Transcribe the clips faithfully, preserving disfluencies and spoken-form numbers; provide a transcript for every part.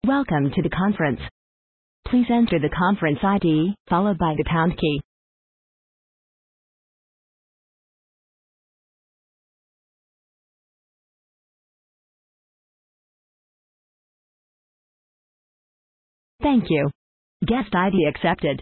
Welcome to the conference. Please enter the conference I D, followed by the pound key. Thank you. Guest I D accepted.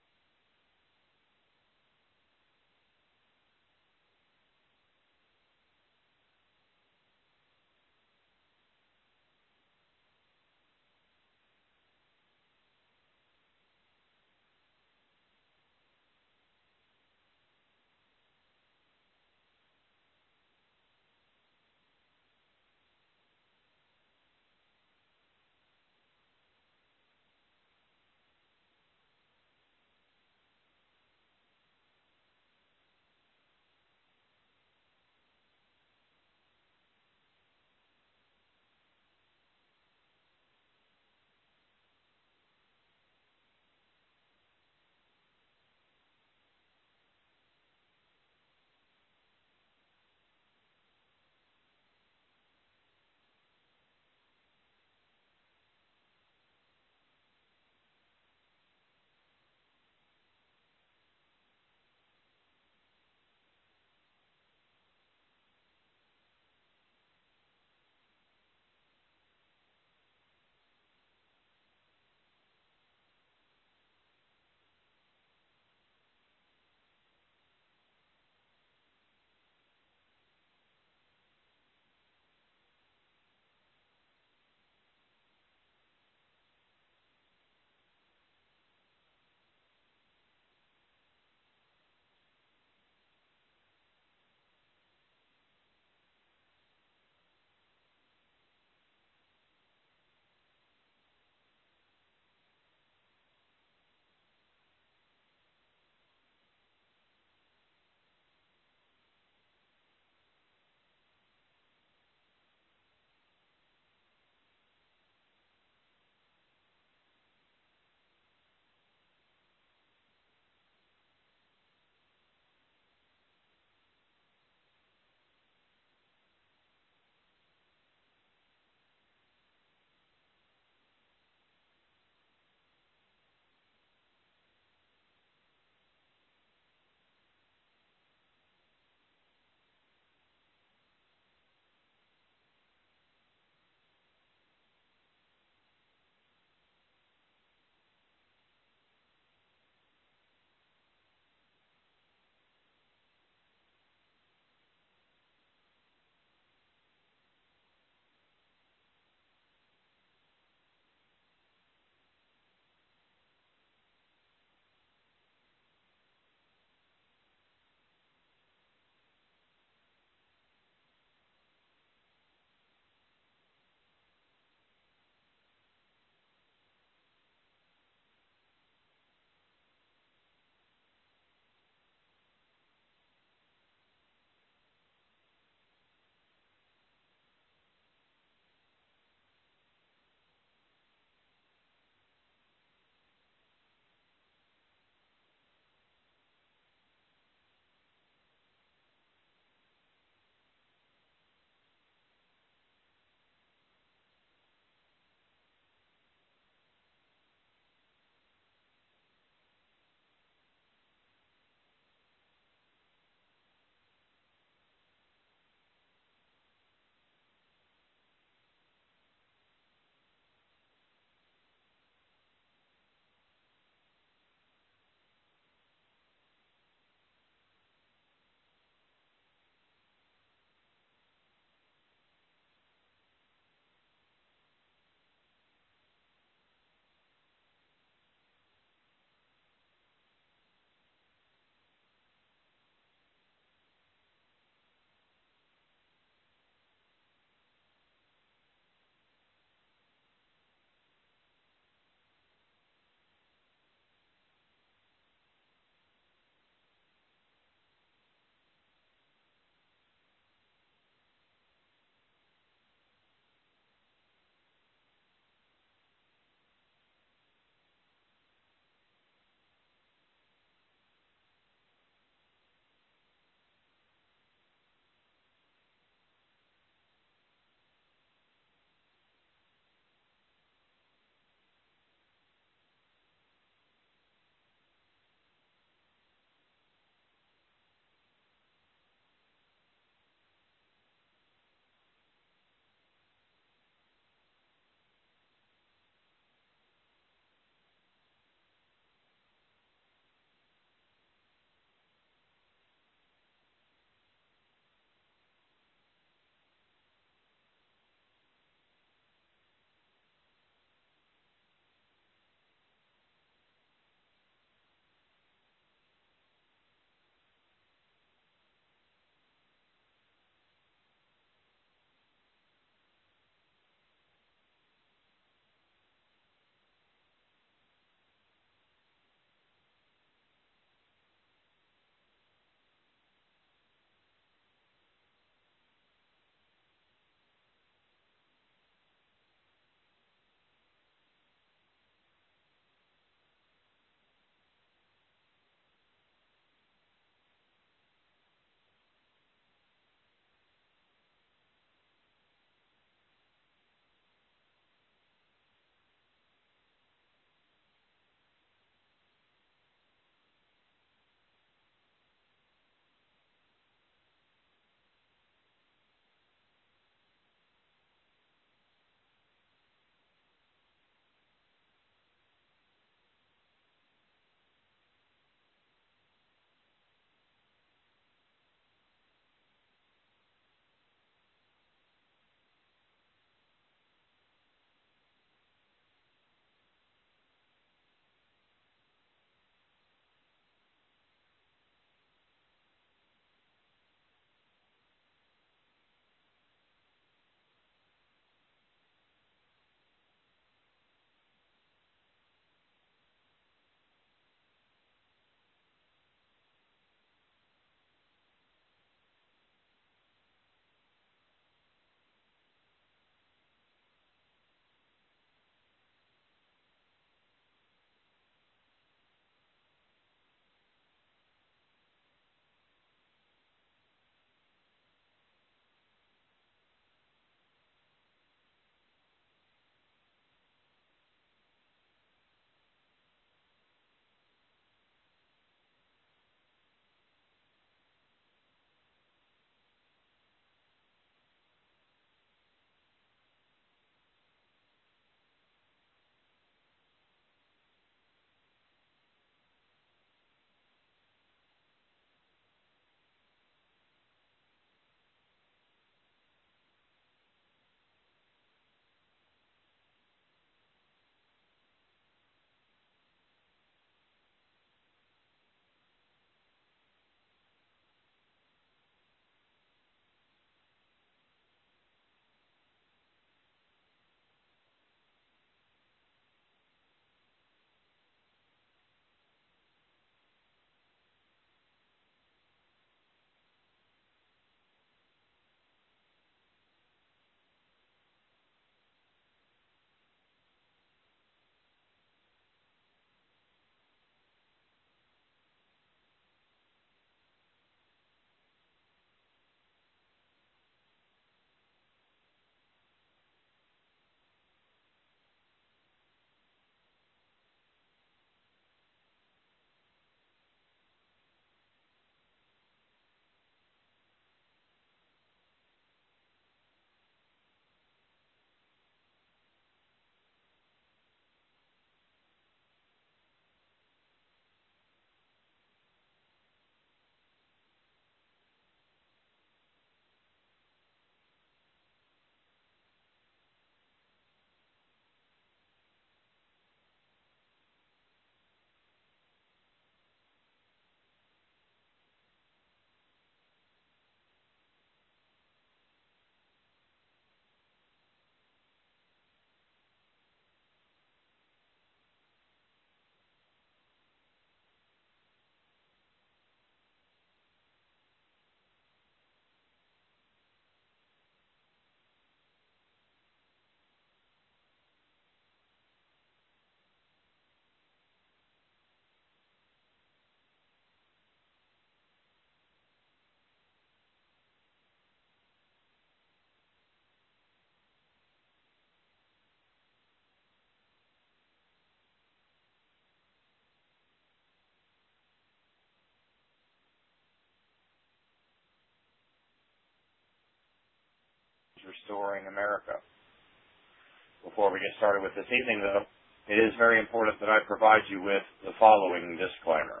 Restoring America. Before we get started with this evening, though, it is very important that I provide you with the following disclaimer.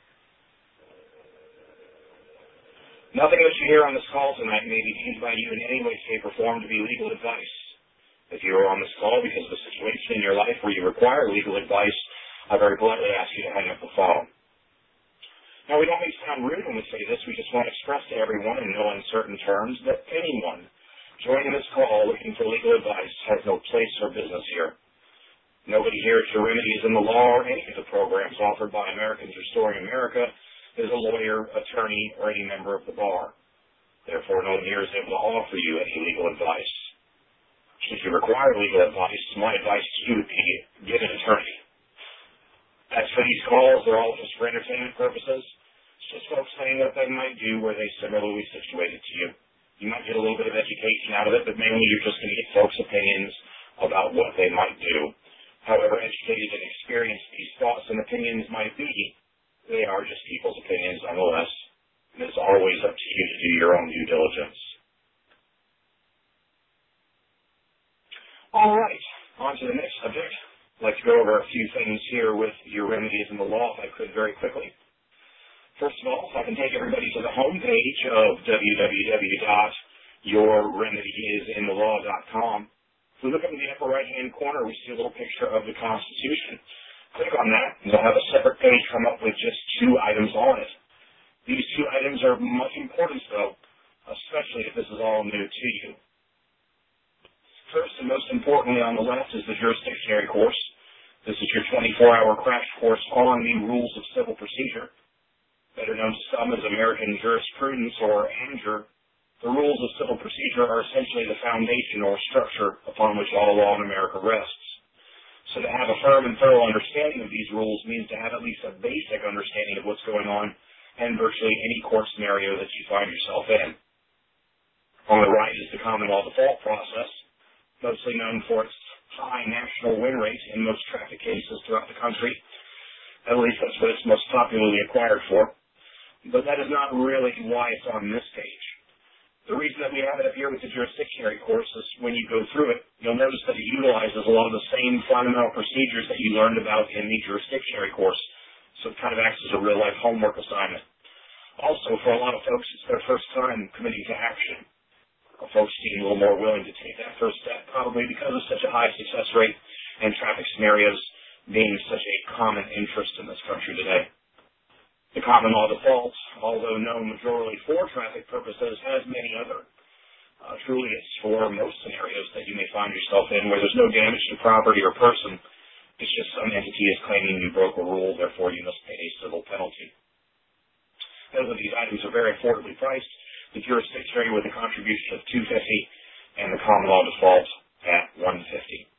Nothing that you hear on this call tonight may be deemed by you in any way, shape, or form to be legal advice. If you are on this call because of a situation in your life where you require legal advice, I very politely ask you to hang up the phone. Now, we don't mean to sound rude when we say this. We just want to express to everyone in no uncertain terms that anyone joining this call looking for legal advice has no place or business here. Nobody here at Your Remedies in the Law or any of the programs offered by Americans Restoring America is a lawyer, attorney, or any member of the bar. Therefore, no one here is able to offer you any legal advice. Should you require legal advice, my advice to you would be get an attorney. As for these calls, they're all just for entertainment purposes. It's just folks saying what they might do where they similarly situated to you. You might get a little bit of education out of it, but mainly you're just going to get folks' opinions about what they might do. However educated and experienced these thoughts and opinions might be, they are just people's opinions nonetheless. It is always up to you to do your own due diligence. All right, on to the next subject. I'd like to go over a few things here with Your Remedies in the Law, if I could, very quickly. First of all, if I can take everybody to the home page of w w w dot your remedies in the law dot com. If we look up in the upper right-hand corner, we see a little picture of the Constitution. Click on that, and you'll have a separate page come up with just two items on it. These two items are much important, though, especially if this is all new to you. First, and most importantly on the left, is the jurisdictionary course. This is your twenty-four hour crash course on the rules of civil procedure. Better known to some as American jurisprudence, or ANJUR, the rules of civil procedure are essentially the foundation or structure upon which all law in America rests. So to have a firm and thorough understanding of these rules means to have at least a basic understanding of what's going on in virtually any court scenario that you find yourself in. On the right is the common law default process, mostly known for its high national win rate in most traffic cases throughout the country. At least that's what it's most popularly acquired for. But that is not really why it's on this page. The reason that we have it up here with the jurisdictionary course is when you go through it, you'll notice that it utilizes a lot of the same fundamental procedures that you learned about in the jurisdictionary course. So it kind of acts as a real-life homework assignment. Also, for a lot of folks, it's their first time committing to action. Folks seem a little more willing to take that first step, probably because of such a high success rate in traffic scenarios being such a common interest in this country today. The common law default, although known majorly for traffic purposes, has many other. Uh, truly, it's for most scenarios that you may find yourself in where there's no damage to property or person. It's just some entity is claiming you broke a rule, therefore you must pay a civil penalty. Both of these items are very affordably priced. The jurisdictionary with a contribution of two hundred fifty dollars and the common law default at one hundred fifty dollars.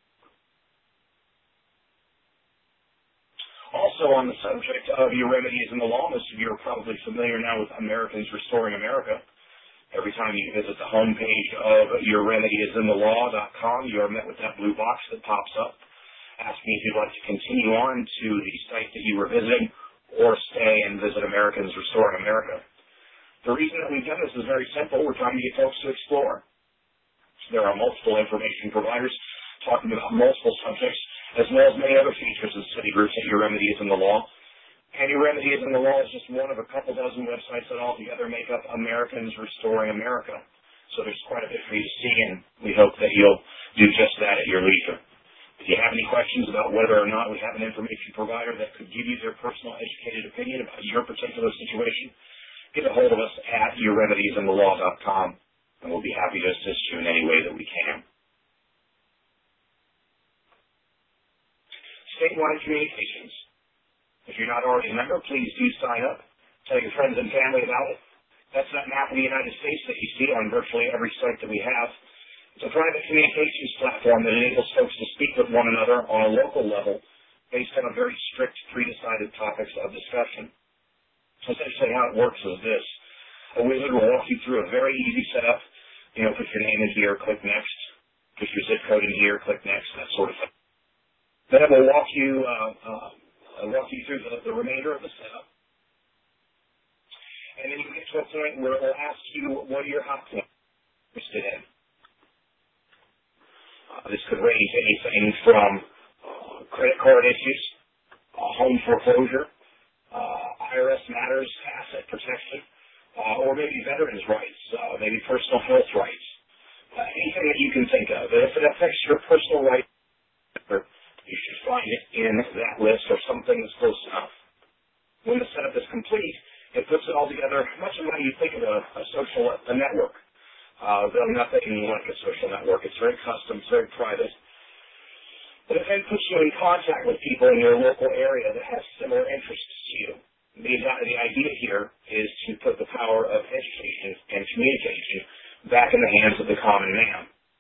Also on the subject of Your Remedies in the Law, most of you are probably familiar now with Americans Restoring America. Every time you visit the homepage of your remedies in the law dot com, you are met with that blue box that pops up, asking if you'd like to continue on to the site that you were visiting or stay and visit Americans Restoring America. The reason that we've done this is very simple. We're trying to get folks to explore. There are multiple information providers talking about multiple subjects, as well as many other features and study groups at Your Remedies in the Law. And Your Remedies in the Law is just one of a couple dozen websites that altogether make up Americans Restoring America. So there's quite a bit for you to see, and we hope that you'll do just that at your leisure. If you have any questions about whether or not we have an information provider that could give you their personal educated opinion about your particular situation, get a hold of us at your remedies in the law dot com, and we'll be happy to assist you in any way that we can. Statewide communications. If you're not already a member, please do sign up. Tell your friends and family about it. That's that map of the United States that you see on virtually every site that we have. It's a private communications platform that enables folks to speak with one another on a local level based on a very strict, pre-decided topics of discussion. Essentially how it works is this. A wizard will walk you through a very easy setup. You know, put your name in here, click next. Put your zip code in here, click next, that sort of thing. Then it will walk you, uh, uh, walk you through the, the remainder of the setup. And then you get to a point where it will ask you what are your hot points you're interested in. This could range anything from uh, credit card issues, uh, home foreclosure, uh, I R S matters, asset protection, uh, or maybe veterans' rights, uh, maybe personal health rights, uh, anything that you can think of. If it affects your personal rights, you should find it in that list or something that's close enough. When the setup is complete, it puts it all together much of how you think of a, a social a network. Uh, though nothing like a social network. It's very custom, it's very private. But it then puts you in contact with people in your local area that have similar interests to you. The, the idea here is to put the power of education and communication back in the hands of the common man.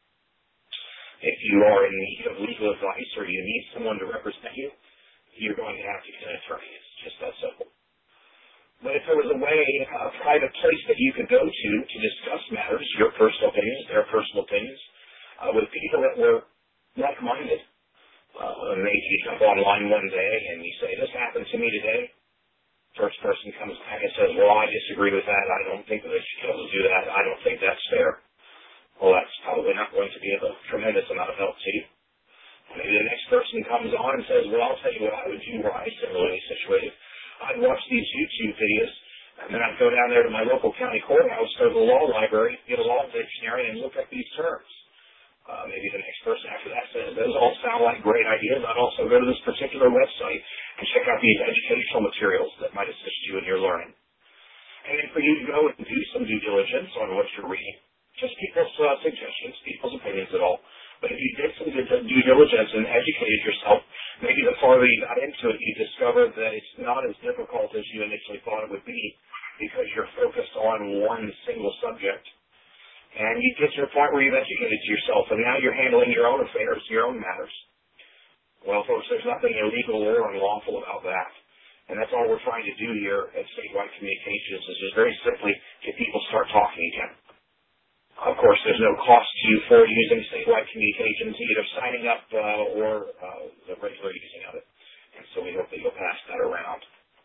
If you are in need of legal advice or you need someone to represent you, you're going to have to get an attorney. It's just that simple. But if there was a way, a private place that you could go to to discuss matters, your personal opinions, their personal opinions, uh, with people that were like-minded, uh, maybe you jump online one day and you say, this happened to me today. First person comes back and says, well, I disagree with that. I don't think that they should be able to do that. I don't think that's fair. Well, that's probably not going to be of a tremendous amount of help to you. Maybe the next person comes on and says, well, I'll tell you what I would do were I similarly situated. I'd watch these YouTube videos, and then I'd go down there to my local county courthouse, go to the law library, get a law dictionary, and look up these terms. Uh, maybe the next person after that says, those all sound like great ideas. I'd also go to this particular website and check out these educational materials that might assist you in your learning. And then for you to go and do some due diligence on what you're reading, just people's uh, suggestions, people's opinions at all. But if you did some due diligence and educated yourself, maybe the farther you got into it, you discovered that it's not as difficult as you initially thought it would be because you're focused on one single subject. And you get to a point where you've educated yourself, and now you're handling your own affairs, your own matters. Well, folks, there's nothing illegal or unlawful about that. And that's all we're trying to do here at Statewide Communications is just very simply get people start talking again. Of course, there's no cost to you for using Statewide Communications, either signing up uh, or uh, the regular using of it. And so we hope that you'll pass that around.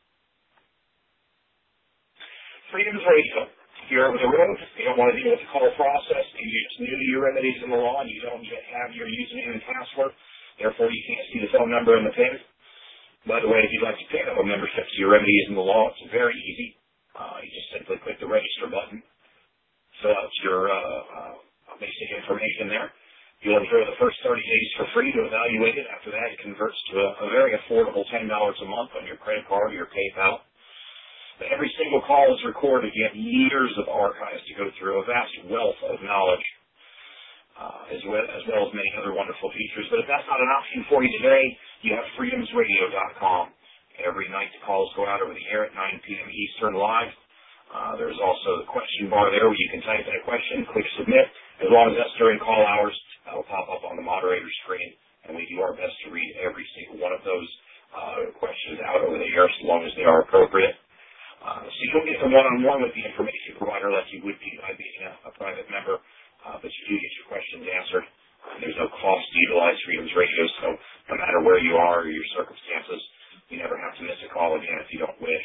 Freedoms Radio. If you're over the road, you don't want to deal with the call process, maybe you're just new to your remedies in the law and you don't yet have your username and password, therefore you can't see the phone number and the PIN. By the way, if you'd like to pick up a membership to your remedies in the law, it's very easy. Uh, you just simply click the register button. Fill out your uh, uh, basic information there. You'll enjoy the first thirty days for free to evaluate it. After that, it converts to a, a very affordable ten dollars a month on your credit card or your PayPal. But every single call is recorded. You have years of archives to go through, a vast wealth of knowledge, uh, as, well, as well as many other wonderful features. But if that's not an option for you today, you have freedoms radio dot com. Every night the calls go out over the air at nine p.m. Eastern live. Uh, there's also the question bar there where you can type in a question, click submit. As long as that's during call hours, that will pop up on the moderator screen, and we do our best to read every single one of those uh, questions out over the air so long as they are appropriate. Uh, so you don't get the one-on-one with the information provider like you would be by being a, a private member, uh, but you do get your questions answered. Uh, there's no cost to utilize Freedoms Radio, so no matter where you are or your circumstances, you never have to miss a call again if you don't wish.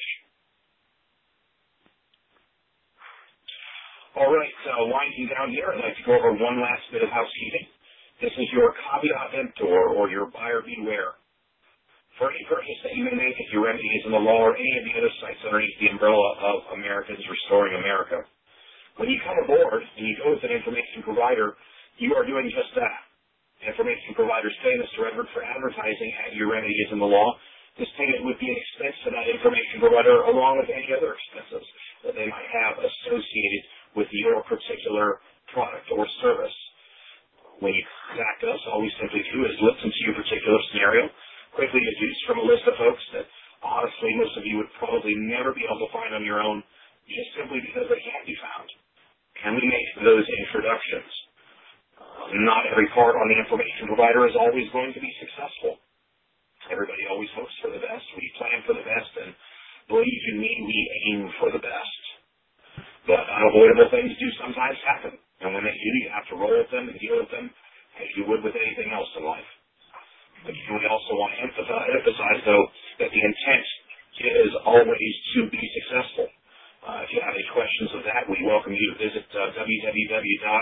All right, uh, winding down here, I'd like to go over one last bit of housekeeping. This is your caveat emptor, or your buyer beware. For any purchase that you may make at your remedies in the law or any of the other sites underneath the umbrella of Americans Restoring America, when you come aboard and you go with an information provider, you are doing just that. Information providers pay Mister Edward for advertising at your remedies in the law. This payment would be an expense to that information provider along with any other expenses that they might have associated with your particular product or service. When you contact us, all we simply do is listen to your particular scenario, quickly deduce from a list of folks that honestly most of you would probably never be able to find on your own just simply because they can't be found. And we make those introductions. Uh, not every part on the information provider is always going to be successful. Everybody always hopes for the best. We plan for the best, and believe you me, we aim for the best. But unavoidable things do sometimes happen. And when they do, you have to roll with them and deal with them as you would with anything else in life. But we also want to emphasize, emphasize though, that the intent is always to be successful. Uh, if you have any questions of that, we welcome you to visit uh, w w w dot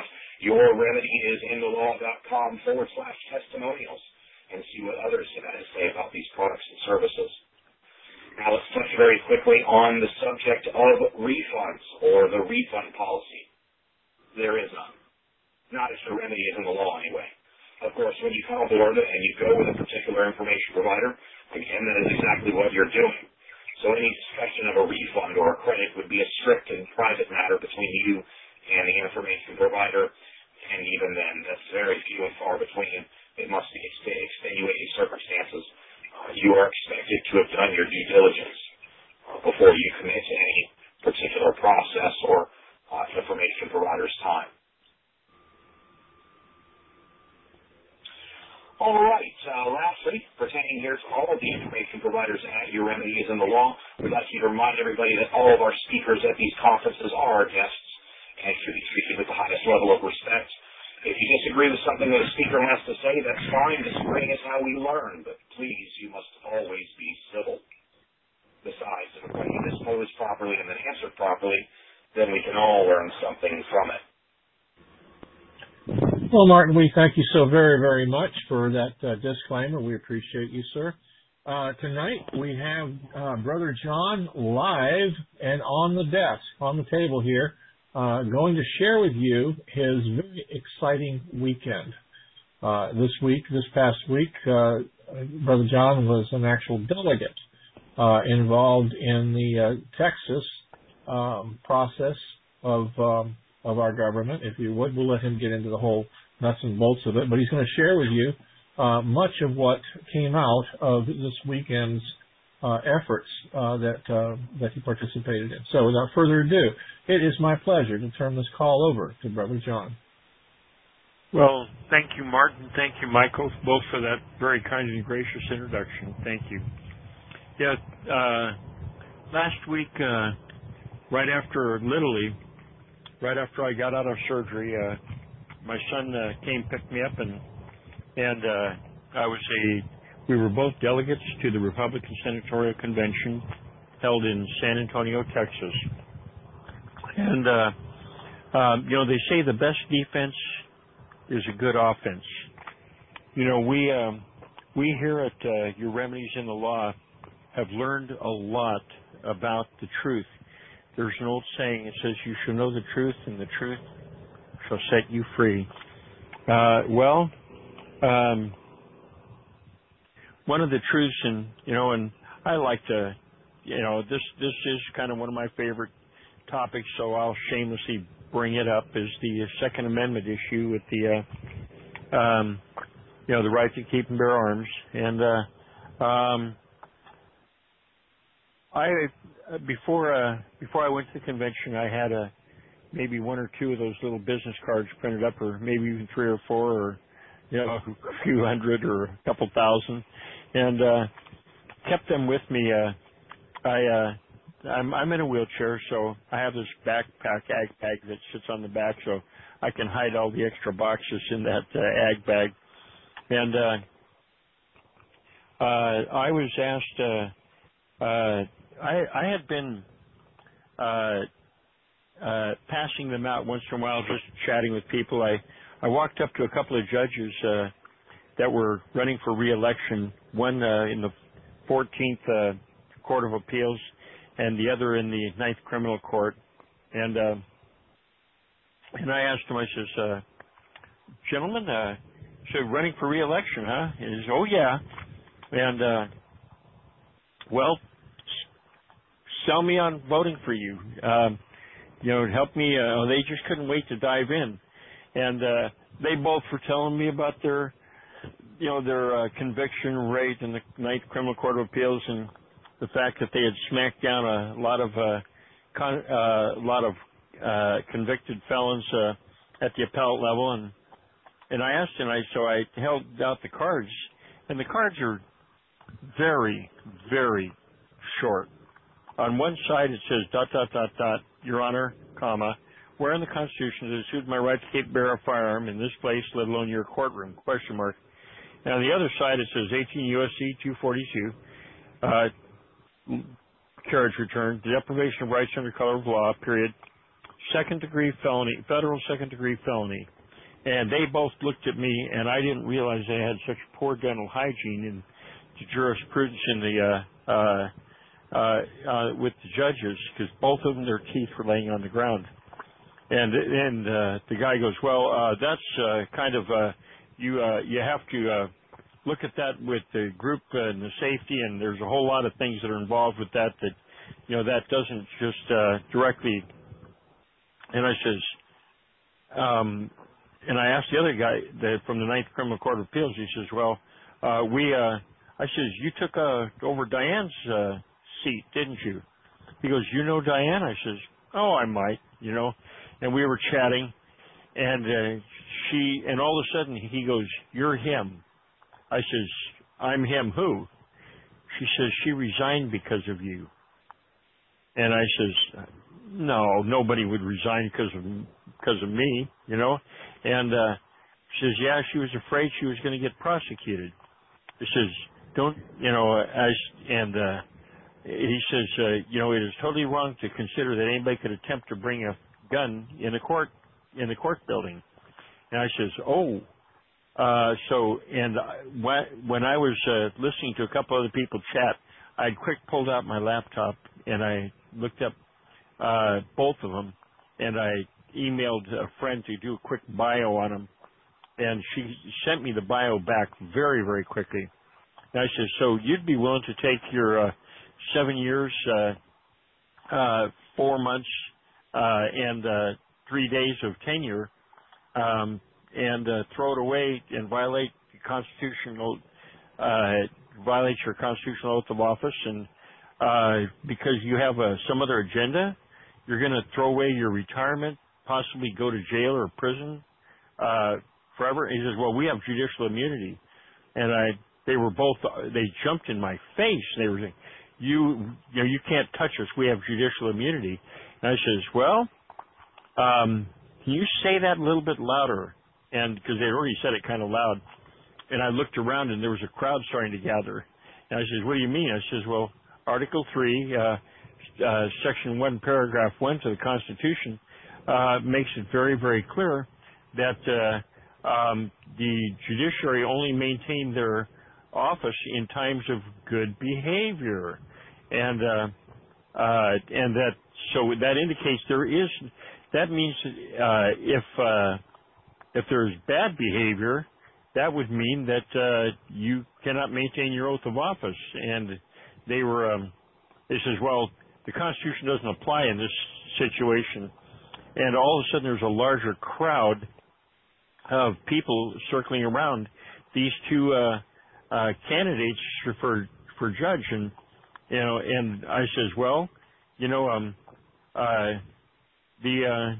yourremedyisinthe-law.com forward slash testimonials and see what others have had to say about these products and services. Now let's touch very quickly on the subject of refunds or the refund policy. There is none. Not if your remedy is in the law anyway. Of course, when you come aboard and you go with a particular information provider, again, that is exactly what you're doing. So any discussion of a refund or a credit would be a strict and private matter between you and the information provider, and even then, that's very few and far between. It must be extenuating circumstances. Uh, you are expected to have done your due diligence uh, before you commit to any particular process or uh, information provider's time. All right. Uh, lastly, pertaining here to all of the information providers at Your Remedy is in the Law, we'd like to remind everybody that all of our speakers at these conferences are our guests and should be treated with the highest level of respect. If you disagree with something that a speaker has to say, that's fine. Disagreeing is how we learn, but please, you must always be civil. Besides, if a question is posed properly and then answered properly, then we can all learn something from it. Well, Martin, we thank you so very, very much for that uh, disclaimer. We appreciate you, sir. Uh, tonight we have uh, Brother John live and on the desk, on the table here, uh, going to share with you his very exciting weekend. Uh, this week, this past week, uh, Brother John was an actual delegate uh, involved in the uh, Texas um, process of um, of our government. If you would, we'll let him get into the whole nuts and bolts of it, but he's going to share with you uh, much of what came out of this weekend's uh, efforts uh, that uh, that he participated in. So without further ado, it is my pleasure to turn this call over to Brother John. Well, thank you, Martin. Thank you, Michael, both for that very kind and gracious introduction. Thank you. Yeah, uh, last week, uh, right after, literally, right after I got out of surgery, uh, my son uh, came, picked me up, and and uh, I was a. We were both delegates to the Republican Senatorial Convention held in San Antonio, Texas. And uh, um, you know, they say the best defense is a good offense. You know, we um, we here at uh, Your Remedies in the Law have learned a lot about the truth. There's an old saying, it says, you shall know the truth, and the truth shall set you free. Uh, well, um, one of the truths, and, you know, and I like to, you know, this, this is kind of one of my favorite topics, so I'll shamelessly bring it up, is the Second Amendment issue with the, uh, um, you know, the right to keep and bear arms. And, uh, um, I, Before uh, before I went to the convention, I had a maybe one or two of those little business cards printed up, or maybe even three or four, or you know, a few hundred or a couple thousand, and uh, kept them with me. Uh, I uh, I'm, I'm in a wheelchair, so I have this backpack ag bag that sits on the back, so I can hide all the extra boxes in that uh, ag bag. And uh, uh, I was asked. Uh, uh, I, I had been uh, uh, passing them out once in a while, just chatting with people. I, I walked up to a couple of judges uh, that were running for re-election, one uh, in the fourteenth uh, Court of Appeals and the other in the ninth Criminal Court. And uh, and I asked him, I says, uh, gentlemen, uh, so running for re-election, huh? And he says, oh, yeah. And, uh, well, sell me on voting for you. Um, you know, help me. Uh, they just couldn't wait to dive in, and uh, they both were telling me about their, you know, their uh, conviction rate in the Ninth Criminal Court of Appeals, and the fact that they had smacked down a lot of uh, con- uh, a lot of uh, convicted felons uh, at the appellate level, and and I asked him. I so I held out the cards, and the cards are very, very short. On one side, it says, dot, dot, dot, dot, Your Honor, comma, where in the Constitution is it assumed my right to keep and bear a firearm in this place, let alone your courtroom, question mark. And on the other side, it says eighteen U S C two forty-two, uh, carriage return, the deprivation of rights under color of law, period, second degree felony, federal second degree felony. and they both looked at me, and I didn't realize they had such poor dental hygiene in the jurisprudence in the uh, uh, uh, uh, with the judges, because both of them, their teeth were laying on the ground. And and uh, the guy goes, well, uh, that's uh, kind of uh, you uh, you have to uh, look at that with the group and the safety, and there's a whole lot of things that are involved with that that you know that doesn't just uh, directly. And I says, um, and I asked the other guy that from the Ninth Criminal Court of Appeals. He says, well, uh, we. Uh, I says, you took uh, over Diane's uh, seat, didn't you? He goes, you know Diane? I says, oh, I might, you know. And we were chatting, and uh, she, and all of a sudden he goes, you're him. I says, I'm him who? She says, she resigned because of you. And I says, no, nobody would resign because of because of me, you know. And uh, she says, yeah, she was afraid she was going to get prosecuted. He says, don't, you know, as, and uh, he says, uh, you know, it is totally wrong to consider that anybody could attempt to bring a gun in the court, in the court building. And I says, oh, uh, so, and when I was uh, listening to a couple other people chat, I quick pulled out my laptop and I looked up uh, both of them, and I emailed a friend to do a quick bio on them, and she sent me the bio back very, very quickly. And I said, so you'd be willing to take your uh, seven years, uh, uh, four months, uh, and uh, three days of tenure, um, and uh, throw it away and violate the constitutional, uh, violate your constitutional oath of office, and uh, because you have uh, some other agenda, you're going to throw away your retirement, possibly go to jail or prison uh, forever. And he says, well, we have judicial immunity. And I, they were both, they jumped in my face. They were saying, you, you know, you can't touch us. We have judicial immunity. And I says, well, um, can you say that a little bit louder? And because they already said it kind of loud. And I looked around and there was a crowd starting to gather. And I says, what do you mean? I says, well, Article three, uh, uh, Section one, Paragraph one to the Constitution uh, makes it very, very clear that uh, um, the judiciary only maintain their office in times of good behavior, and uh, uh, and that so that indicates there is. That means uh, if uh, if there's bad behavior, that would mean that uh, you cannot maintain your oath of office. And they were, um, they says, well, the Constitution doesn't apply in this situation. And all of a sudden there's a larger crowd of people circling around these two uh, uh, candidates for for judge. And, you know, and I says, well, you know, um, uh, the,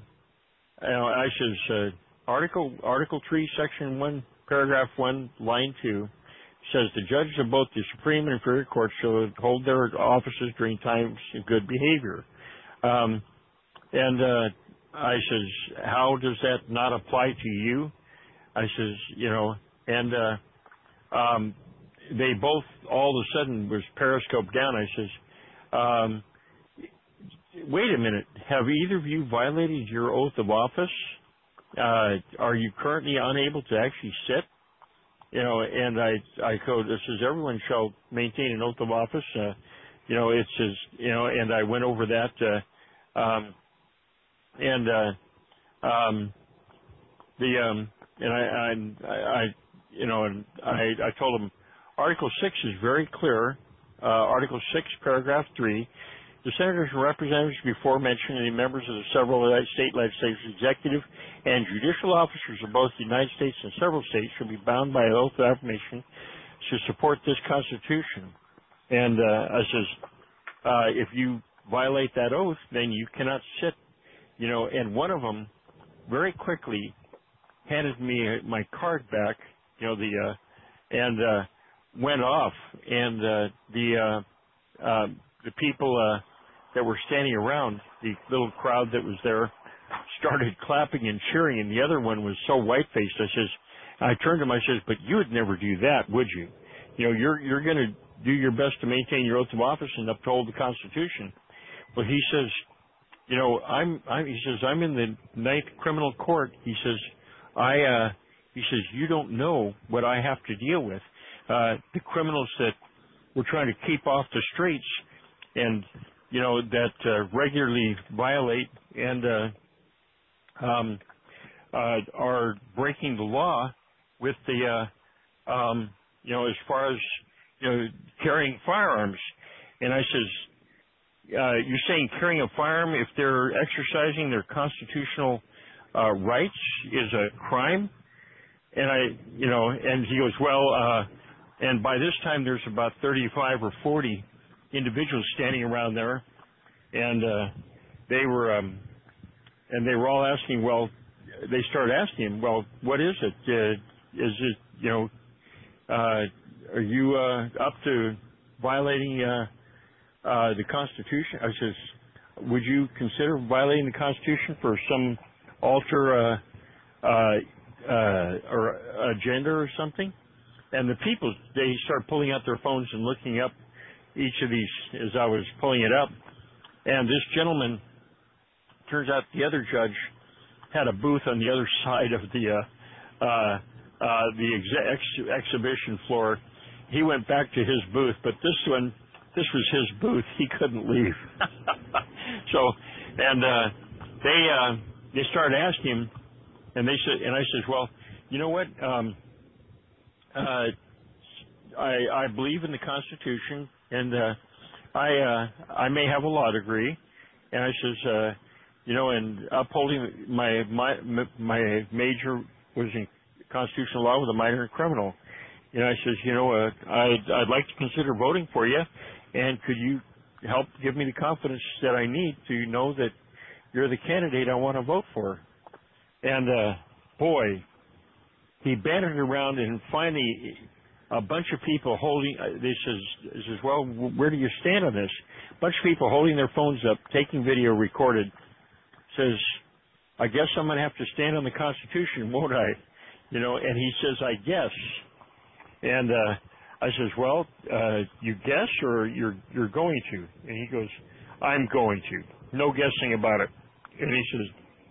uh, you know, I says, uh, Article, Article three, Section one, Paragraph one, Line two, says the judges of both the Supreme and Inferior Courts shall hold their offices during times of good behavior. Um, and uh, I says, how does that not apply to you? I says, you know, and uh, um, they both all of a sudden was periscoped down. I says, um, wait a minute, have either of you violated your oath of office? Uh, are you currently unable to actually sit? You know, and I, I code, this says everyone shall maintain an oath of office. Uh, you know, it says, you know, and I went over that, uh, um, and, uh, um, the, um, and I, I, I, you know, and I, I told them Article six is very clear. Uh, Article six, Paragraph three, the senators and representatives before mentioned and the members of the several state legislatures, executive, and judicial officers of both the United States and several states shall be bound by an oath of affirmation to support this Constitution. And uh, I says, uh, if you violate that oath, then you cannot sit. You know, and one of them very quickly handed me my card back. You know, the uh, and uh, went off, and uh, the uh, uh, the people uh, that were standing around, the little crowd that was there, started clapping and cheering, and the other one was so white-faced. I says, I turned to him, I says, but you would never do that, would you? You know, you're you're going to do your best to maintain your oath of office and uphold the Constitution. Well, he says, you know, I'm, I'm he says, I'm in the Ninth Criminal Court. He says, I, uh, he says, you don't know what I have to deal with. Uh, the criminals that we're trying to keep off the streets and, you know, that uh, regularly violate and uh, um, uh, are breaking the law with the, uh, um, you know, as far as, you know, carrying firearms. And I says, uh, you're saying carrying a firearm if they're exercising their constitutional uh, rights is a crime? And I, you know, and he goes, well, uh, and by this time there's about thirty-five or forty individuals standing around there, and uh, they were, um, and they were all asking, well, they started asking him, well, what is it? Uh, is it, you know, uh, are you uh, up to violating uh, uh, the Constitution? I says, would you consider violating the Constitution for some alter uh, uh, uh, or agenda or something? And the people, they start pulling out their phones and looking up each of these as I was pulling it up. And this gentleman, turns out the other judge had a booth on the other side of the uh, uh, uh, the ex- ex- exhibition floor. He went back to his booth, but this one, this was his booth. He couldn't leave. So, and uh, they uh, they started asking him, and they said, and I said, well, you know what? Um, uh, I I believe in the Constitution, and uh, I uh, I may have a law degree, and I says, uh, you know, and upholding my my my major was in constitutional law with a minor in criminal. And I says, you know, uh, I'd I'd like to consider voting for you, and could you help give me the confidence that I need to know that you're the candidate I want to vote for? And uh, boy, he bantered around, and finally, a bunch of people holding. Uh, they says, they says, well, where do you stand on this? A bunch of people holding their phones up, taking video recorded. Says, I guess I'm going to have to stand on the Constitution, won't I? You know, and he says, I guess. And uh, I says, well, uh, you guess or you're you're going to? And he goes, I'm going to. No guessing about it. And he says,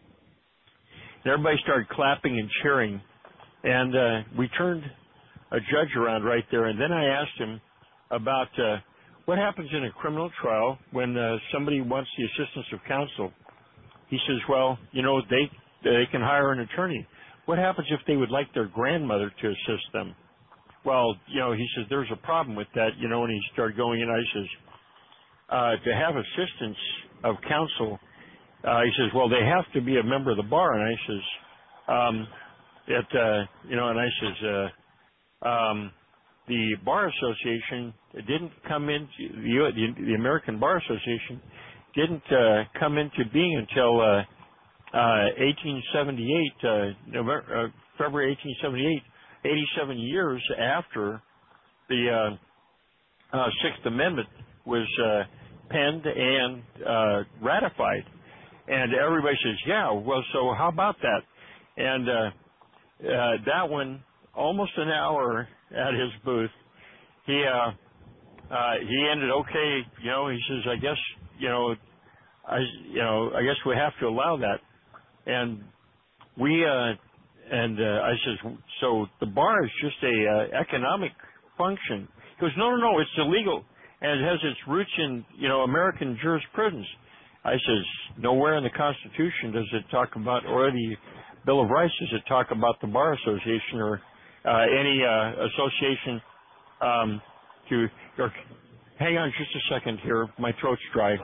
and everybody started clapping and cheering. And uh, we turned a judge around right there. And then I asked him about uh, what happens in a criminal trial when uh, somebody wants the assistance of counsel. He says, well, you know, they they can hire an attorney. What happens if they would like their grandmother to assist them? Well, you know, he says, there's a problem with that, you know, and he started going in. I says, uh, to have assistance of counsel, uh, he says, well, they have to be a member of the bar. And I says, um, it, uh, you know, and I says, uh, um, the Bar Association didn't come into, the, the, the American Bar Association didn't uh, come into being until uh, uh, eighteen seventy-eight, uh, November, uh, February eighteen seventy-eight, eighty-seven years after the uh, uh, Sixth Amendment was uh, penned and uh, ratified. And everybody says, yeah, well, so how about that? And uh, uh, that one, almost an hour at his booth, he uh, uh, he ended okay. You know, he says, I guess, you know, I you know, I guess we have to allow that. And we uh, and uh, I says, so the bar is just a uh, economic function. He goes, no, no, no, it's illegal, and it has its roots in, you know, American jurisprudence. I says, nowhere in the Constitution does it talk about, or the Bill of Rights does it talk about the Bar Association or uh, any uh, association um, to. Or, hang on just a second here, my throat's dry.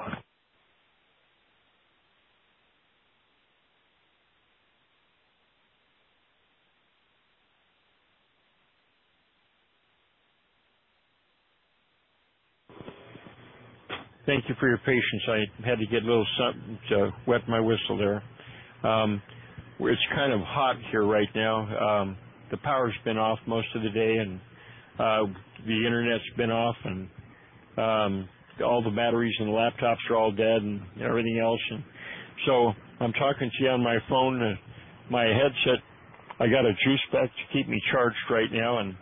Thank you for your patience. I had to get a little something to wet my whistle there. Um, it's kind of hot here right now. Um, the power's been off most of the day, and uh, the internet's been off, and um, all the batteries in the laptops are all dead, and everything else. And so I'm talking to you on my phone. Uh, my headset, I got a juice pack to keep me charged right now, and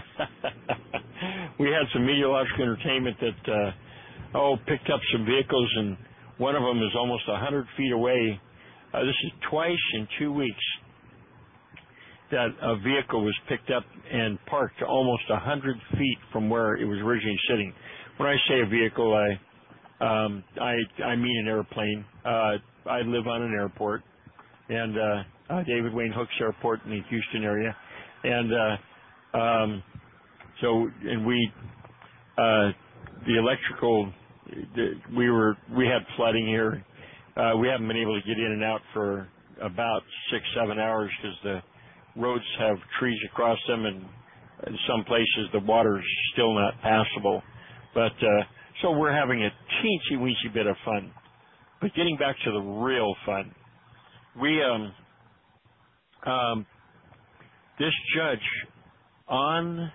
we had some meteorological entertainment that. Uh, Oh, picked up some vehicles, and one of them is almost one hundred feet away. Uh, this is twice in two weeks. that a vehicle was picked up and parked almost a hundred feet from where it was originally sitting. When I say a vehicle, I um, I, I mean an airplane. Uh, I live on an airport, and uh, uh, David Wayne Hooks Airport in the Houston area, and uh, um, so and we uh, the electrical the, we were we had flooding here. Uh, we haven't been able to get in and out for about six seven hours because the roads have trees across them, and in some places the water's still not passable. But uh, so we're having a teensy weensy bit of fun. But getting back to the real fun, we um, um, this judge on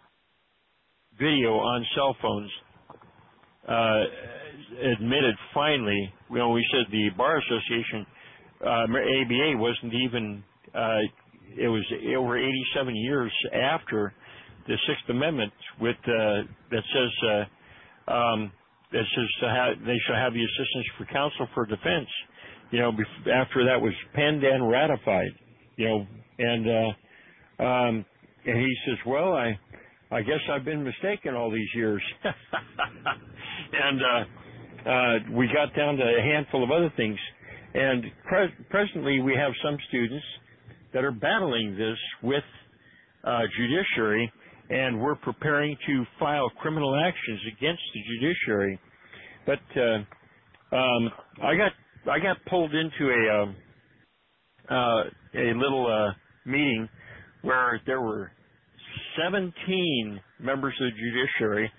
video on cell phones uh, admitted finally. You know, we said the Bar Association, uh, A B A, wasn't even. Uh, it was over eighty-seven years after the Sixth Amendment, with uh, that says uh, um, that says to have, they shall have the assistance for counsel for defense. You know, bef- after that was penned and ratified. You know, and uh, um, and he says, well, I I guess I've been mistaken all these years. and uh, uh, we got down to a handful of other things, and pre- presently we have some students that are battling this with uh, judiciary, and we're preparing to file criminal actions against the judiciary. But uh, um, I got I got pulled into a um, uh, a little uh, meeting where there were seventeen members of the judiciary,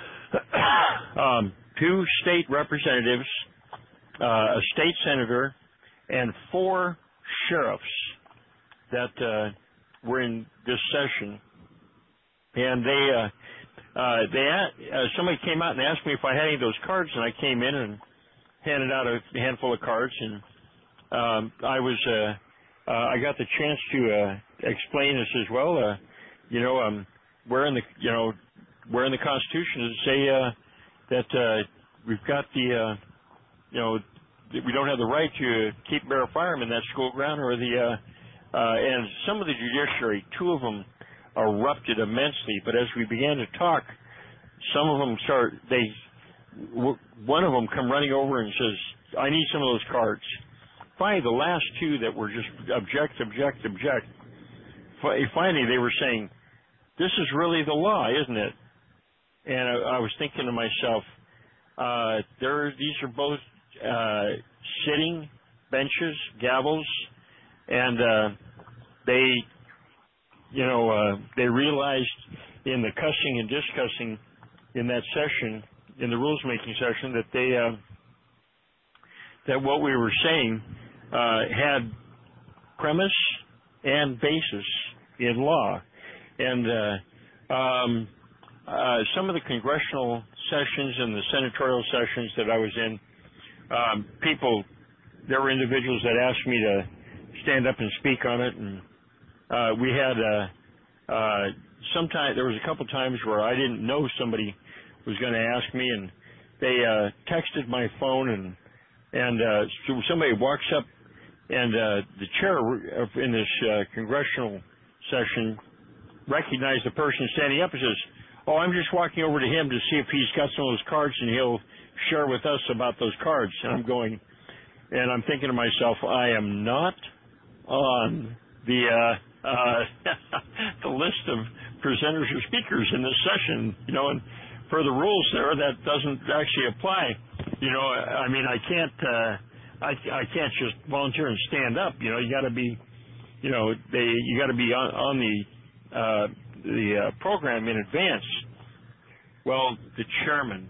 um, two state representatives, uh, a state senator, and four sheriffs that uh, were in this session. And they, uh, uh, they, uh, somebody came out and asked me if I had any of those cards, and I came in and handed out a handful of cards, and um, I was, uh, uh, I got the chance to uh, explain this as well. Uh, you know, um, where in the, you know, where in the Constitution does it say uh, that uh, we've got the, uh, you know, that we don't have the right to keep bear firearm in that school ground, or the, uh, uh, and some of the judiciary, two of them erupted immensely. But as we began to talk, some of them start, they, w- one of them come running over and says, I need some of those cards. Finally, the last two that were just object, object, object, finally they were saying, this is really the law, isn't it? And I, I was thinking to myself, uh, there, these are both uh, sitting benches, gavels, and uh, they, you know, uh, they realized in the cussing and discussing in that session, in the rules making session, that they, uh, that what we were saying uh, had premise and basis in law. And uh, um, uh, some of the congressional sessions and the senatorial sessions that I was in, um, people, there were individuals that asked me to stand up and speak on it, and uh, we had uh, uh, sometime there was a couple times where I didn't know somebody was going to ask me, and they uh, texted my phone, and and uh, so somebody walks up, and uh, the chair in this uh, congressional session recognized the person standing up and says, oh, I'm just walking over to him to see if he's got some of those cards, and he'll share with us about those cards. And I'm going, and I'm thinking to myself, I am not on the uh, uh, the list of presenters or speakers in this session, you know, and for the rules there, that doesn't actually apply. You know, I mean, I can't, uh, I, I can't just volunteer and stand up. You know, you got to be, you know, they, you got to be on, on the uh, the uh, program in advance. Well, the chairman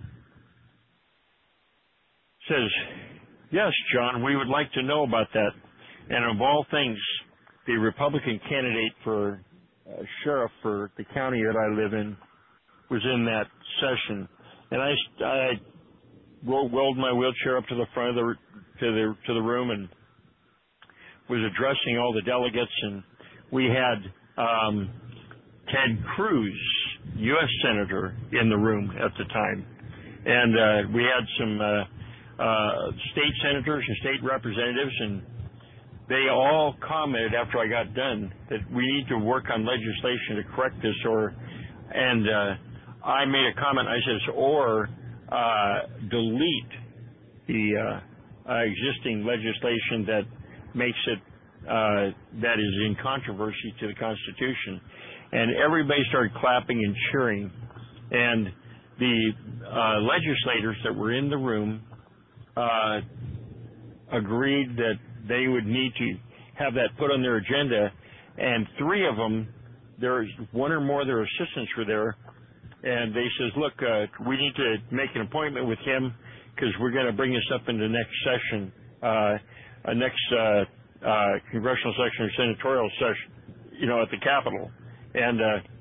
says, yes, John, we would like to know about that. And of all things, the Republican candidate for uh, sheriff for the county that I live in was in that session. And I, I rolled my wheelchair up to the front of the to the to the room and was addressing all the delegates. And we had um, Ted Cruz, U S Senator, in the room at the time, and uh, we had some uh, uh, state senators and state representatives, and they all commented after I got done that we need to work on legislation to correct this, or, and uh, I made a comment. I says, or uh, delete the uh, uh, existing legislation that makes it uh, that is in controversy to the Constitution, and everybody started clapping and cheering, and the uh, legislators that were in the room uh, agreed that they would need to have that put on their agenda, and three of them, there, one or more of their assistants were there, and they says, look, uh, we need to make an appointment with him because we're going to bring this up in the next session, uh, uh, next uh, uh, congressional session or senatorial session, you know, at the Capitol. And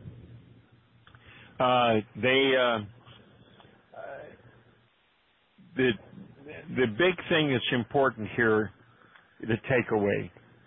uh, uh, they, uh, the, the big thing that's important here, the takeaway.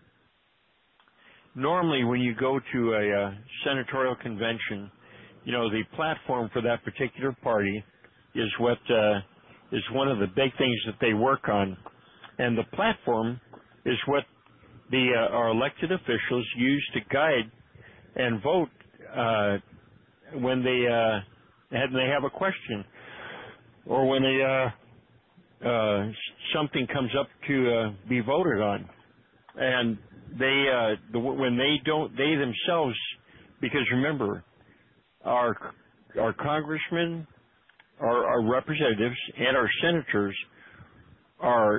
Normally when you go to a uh, senatorial convention, you know, the platform for that particular party is what uh, is one of the big things that they work on. And the platform is what the uh, our elected officials use to guide and vote uh, when they uh, and they have a question, or when they uh, uh, something comes up to uh, be voted on. And they uh, the, when they don't, they themselves, because remember, our our congressmen, our, our representatives, and our senators are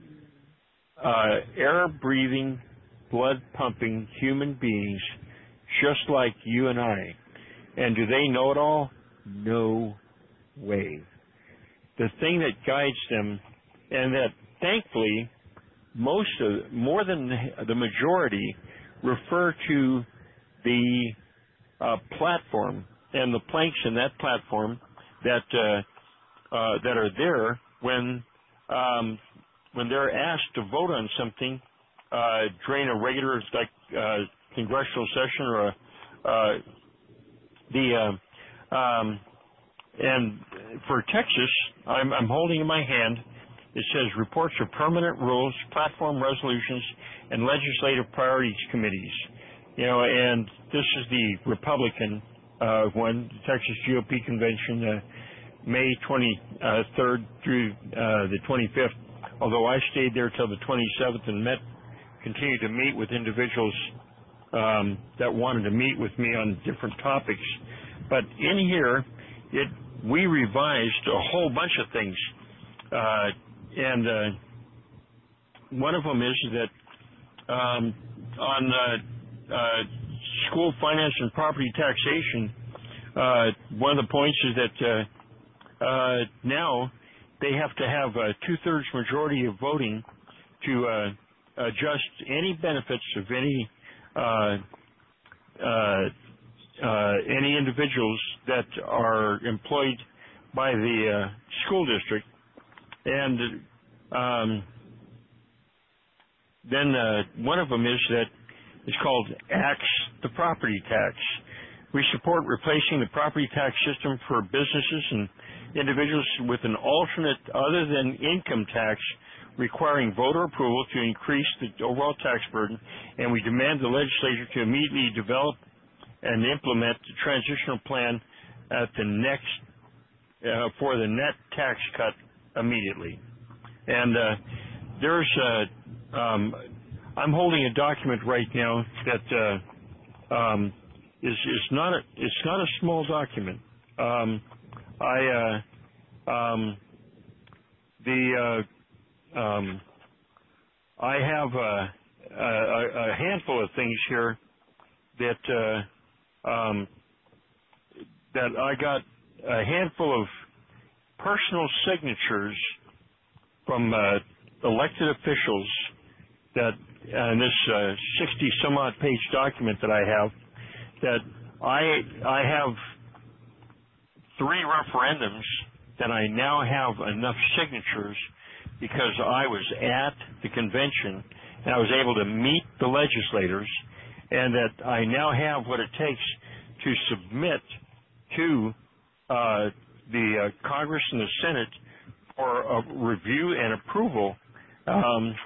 uh, air-breathing, blood-pumping human beings, just like you and I. And do they know it all? No way. The thing that guides them, and that thankfully most of, more than the majority, refer to the uh, platform and the planks in that platform that uh, uh, that are there when um, when they're asked to vote on something uh, during a regular like uh, congressional session or a, uh, the uh, um, and for Texas, I'm, I'm holding in my hand. It says reports of permanent rules, platform resolutions, and legislative priorities committees. You know, and this is the Republican uh, one, the Texas G O P convention, uh, May twenty-third through uh, the twenty-fifth. Although I stayed there till the twenty-seventh and met, continued to meet with individuals um, that wanted to meet with me on different topics. But in here, it we revised a whole bunch of things. Uh, And uh, one of them is that um, on uh, uh, school finance and property taxation, uh, one of the points is that uh, uh, now they have to have a two-thirds majority of voting to uh, adjust any benefits of any uh, uh, uh, any individuals that are employed by the uh, school district. And um, then uh, one of them is that it's called Axe the Property Tax. We support replacing the property tax system for businesses and individuals with an alternate other than income tax requiring voter approval to increase the overall tax burden, and we demand the legislature to immediately develop and implement the transitional plan at the next uh, for the net tax cut immediately. And uh, there's uh, um, I'm holding a document right now that uh, um, is is not a it's not a small document. Um, I uh, um, the uh, um, I have a, a, a handful of things here that uh, um, that I got a handful of personal signatures from uh, elected officials that uh, in this uh, sixty some odd page document that I have, that I I have three referendums that I now have enough signatures because I was at the convention and I was able to meet the legislators, and that I now have what it takes to submit to uh, the uh, Congress and the Senate for a review and approval. Um,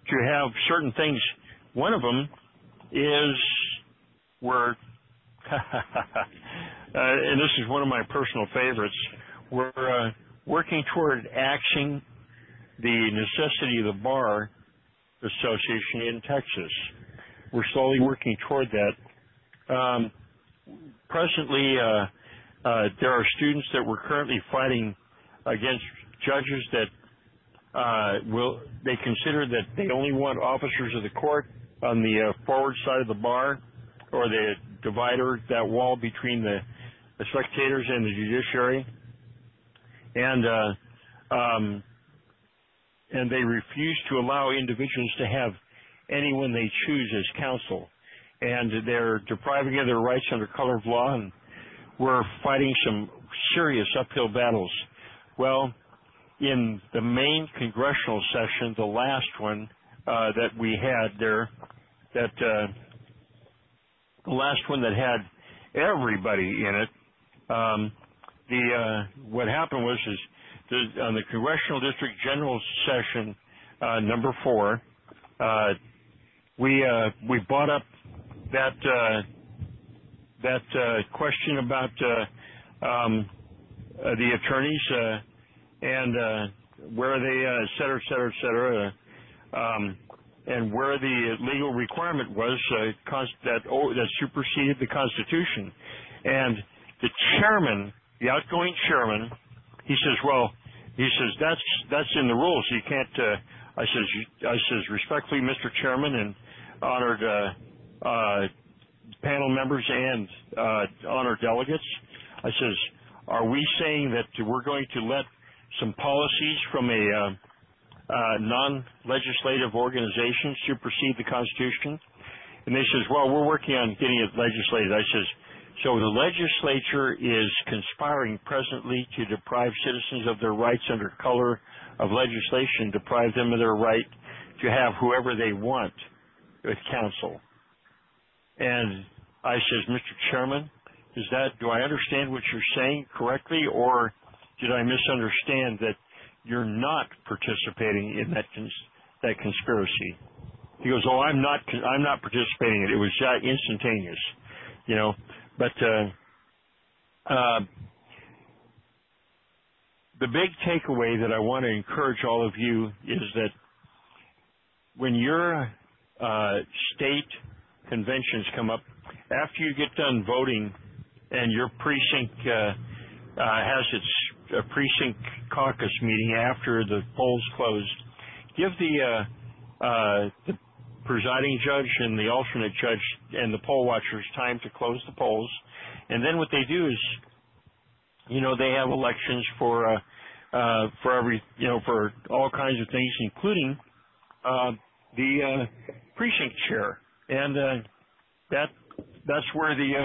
to have certain things. One of them is we're, uh, and this is one of my personal favorites, we're uh, working toward axing the necessity of the Bar Association in Texas. We're slowly working toward that. Um, presently, uh, uh, there are students that we're currently fighting against judges that uh, will they consider that they only want officers of the court on the uh, forward side of the bar, or the divider, that wall between the, the spectators and the judiciary, and uh, um, and they refuse to allow individuals to have anyone they choose as counsel, and they're depriving of their rights under color of law, and we're fighting some serious uphill battles. Well, in the main congressional session, the last one uh, that we had there, that uh, the last one that had everybody in it, um, the uh, what happened was is the, on the Congressional District General Session uh, number four, uh, we uh, we brought up that uh, that uh, question about uh, um, uh, the attorneys uh, and uh, where they, uh, et cetera, et cetera, et cetera, uh, um, and where the legal requirement was uh, const- that oh, that superseded the Constitution. And the chairman, the outgoing chairman, he says, "Well, he says that's that's in the rules. You can't." Uh, I says, "I says respectfully, Mister Chairman, and honored uh, uh, panel members and uh, honored delegates. I says, are we saying that we're going to let some policies from a uh, uh, non-legislative organization supersede the Constitution?" And they says, well, we're working on getting it legislated. I says, so the legislature is conspiring presently to deprive citizens of their rights under color of legislation, deprive them of their right to have whoever they want with counsel. And I says, Mister Chairman, is that, do I understand what you're saying correctly, or did I misunderstand that you're not participating in that cons- that conspiracy? He goes, oh, I'm not, I'm not participating in it. It was uh, instantaneous, you know. But uh, uh, the big takeaway that I want to encourage all of you is that when your uh, state conventions come up, after you get done voting and your precinct uh, uh, has its uh, precinct caucus meeting after the polls close, give the, uh, uh, the presiding judge and the alternate judge and the poll watchers time to close the polls. And then what they do is, you know, they have elections for uh, uh, for every, you know, for all kinds of things, including uh, the uh, precinct chair. And uh, that that's where the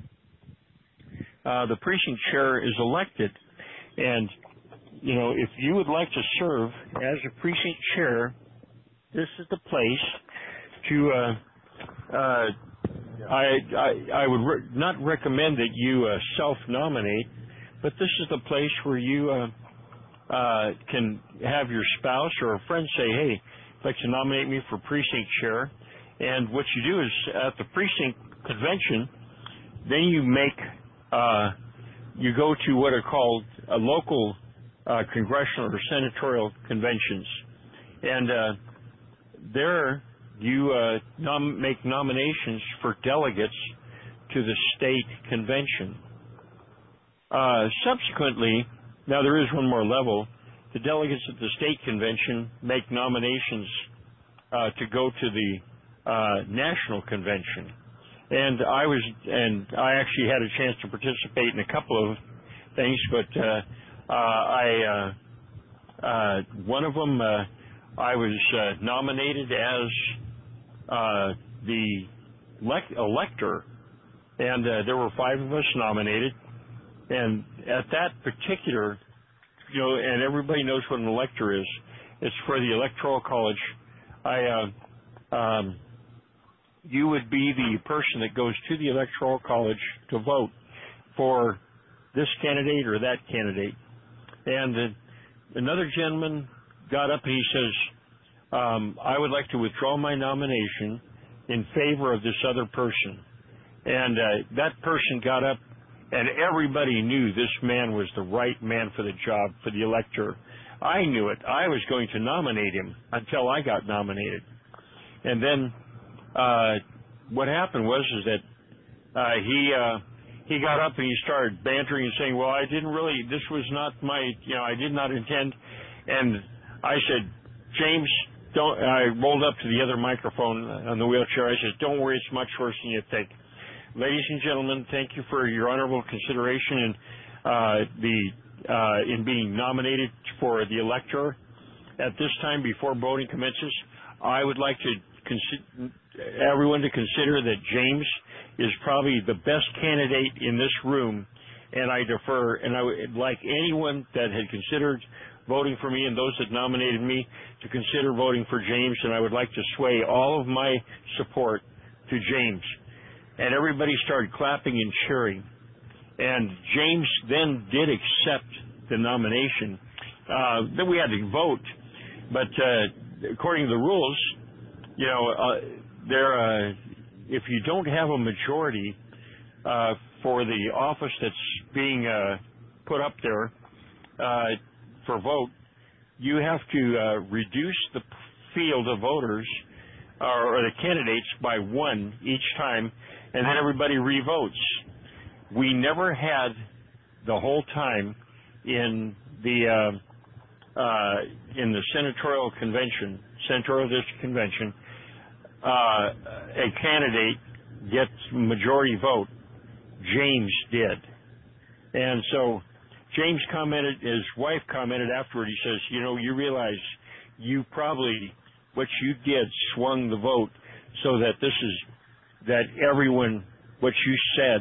uh, uh, the precinct chair is elected. And you know, if you would like to serve as a precinct chair, this is the place to. Uh, uh, I, I I would re- not recommend that you uh, self-nominate, but this is the place where you uh, uh, can have your spouse or a friend say, "Hey, I'd like to nominate me for precinct chair." And what you do is at the precinct convention, then you make, uh, you go to what are called uh, local uh, congressional or senatorial conventions. And uh, there you uh, nom- make nominations for delegates to the state convention. Uh, subsequently, now there is one more level, the delegates at the state convention make nominations uh, to go to the Uh, national convention, and I was, and I actually had a chance to participate in a couple of things, but uh, uh, I, uh, uh, one of them, uh, I was uh, nominated as uh, the elect- elector, and uh, there were five of us nominated, and at that particular, you know, and everybody knows what an elector is. It's for the Electoral College. I. Uh, um, You would be the person that goes to the Electoral College to vote for this candidate or that candidate. And uh, another gentleman got up and he says, um, I would like to withdraw my nomination in favor of this other person. And uh, that person got up, and everybody knew this man was the right man for the job, for the elector. I knew it. I was going to nominate him until I got nominated. And then uh, what happened was is that uh, he uh, he got up and he started bantering and saying, well, I didn't really, this was not my, you know, I did not intend. And I said, James, don't, I rolled up to the other microphone on the wheelchair. I said, don't worry, it's much worse than you think. Ladies and gentlemen, thank you for your honorable consideration in uh, the uh, in being nominated for the elector. At this time, before voting commences, I would like to consider everyone to consider that James is probably the best candidate in this room, and I defer. And I would like anyone that had considered voting for me and those that nominated me to consider voting for James, and I would like to sway all of my support to James. And everybody started clapping and cheering. And James then did accept the nomination. Uh, then we had to vote. But uh, according to the rules, you know, uh, there, uh, if you don't have a majority uh, for the office that's being uh, put up there uh, for vote, you have to uh, reduce the field of voters or, or the candidates by one each time, and then everybody revotes. We never had the whole time in the uh, uh, in the senatorial convention, senatorial district convention, uh, a candidate gets majority vote. James did, and so James commented. His wife commented afterward. He says, "You know, you realize you probably what you did swung the vote so that this is." That everyone, what you said,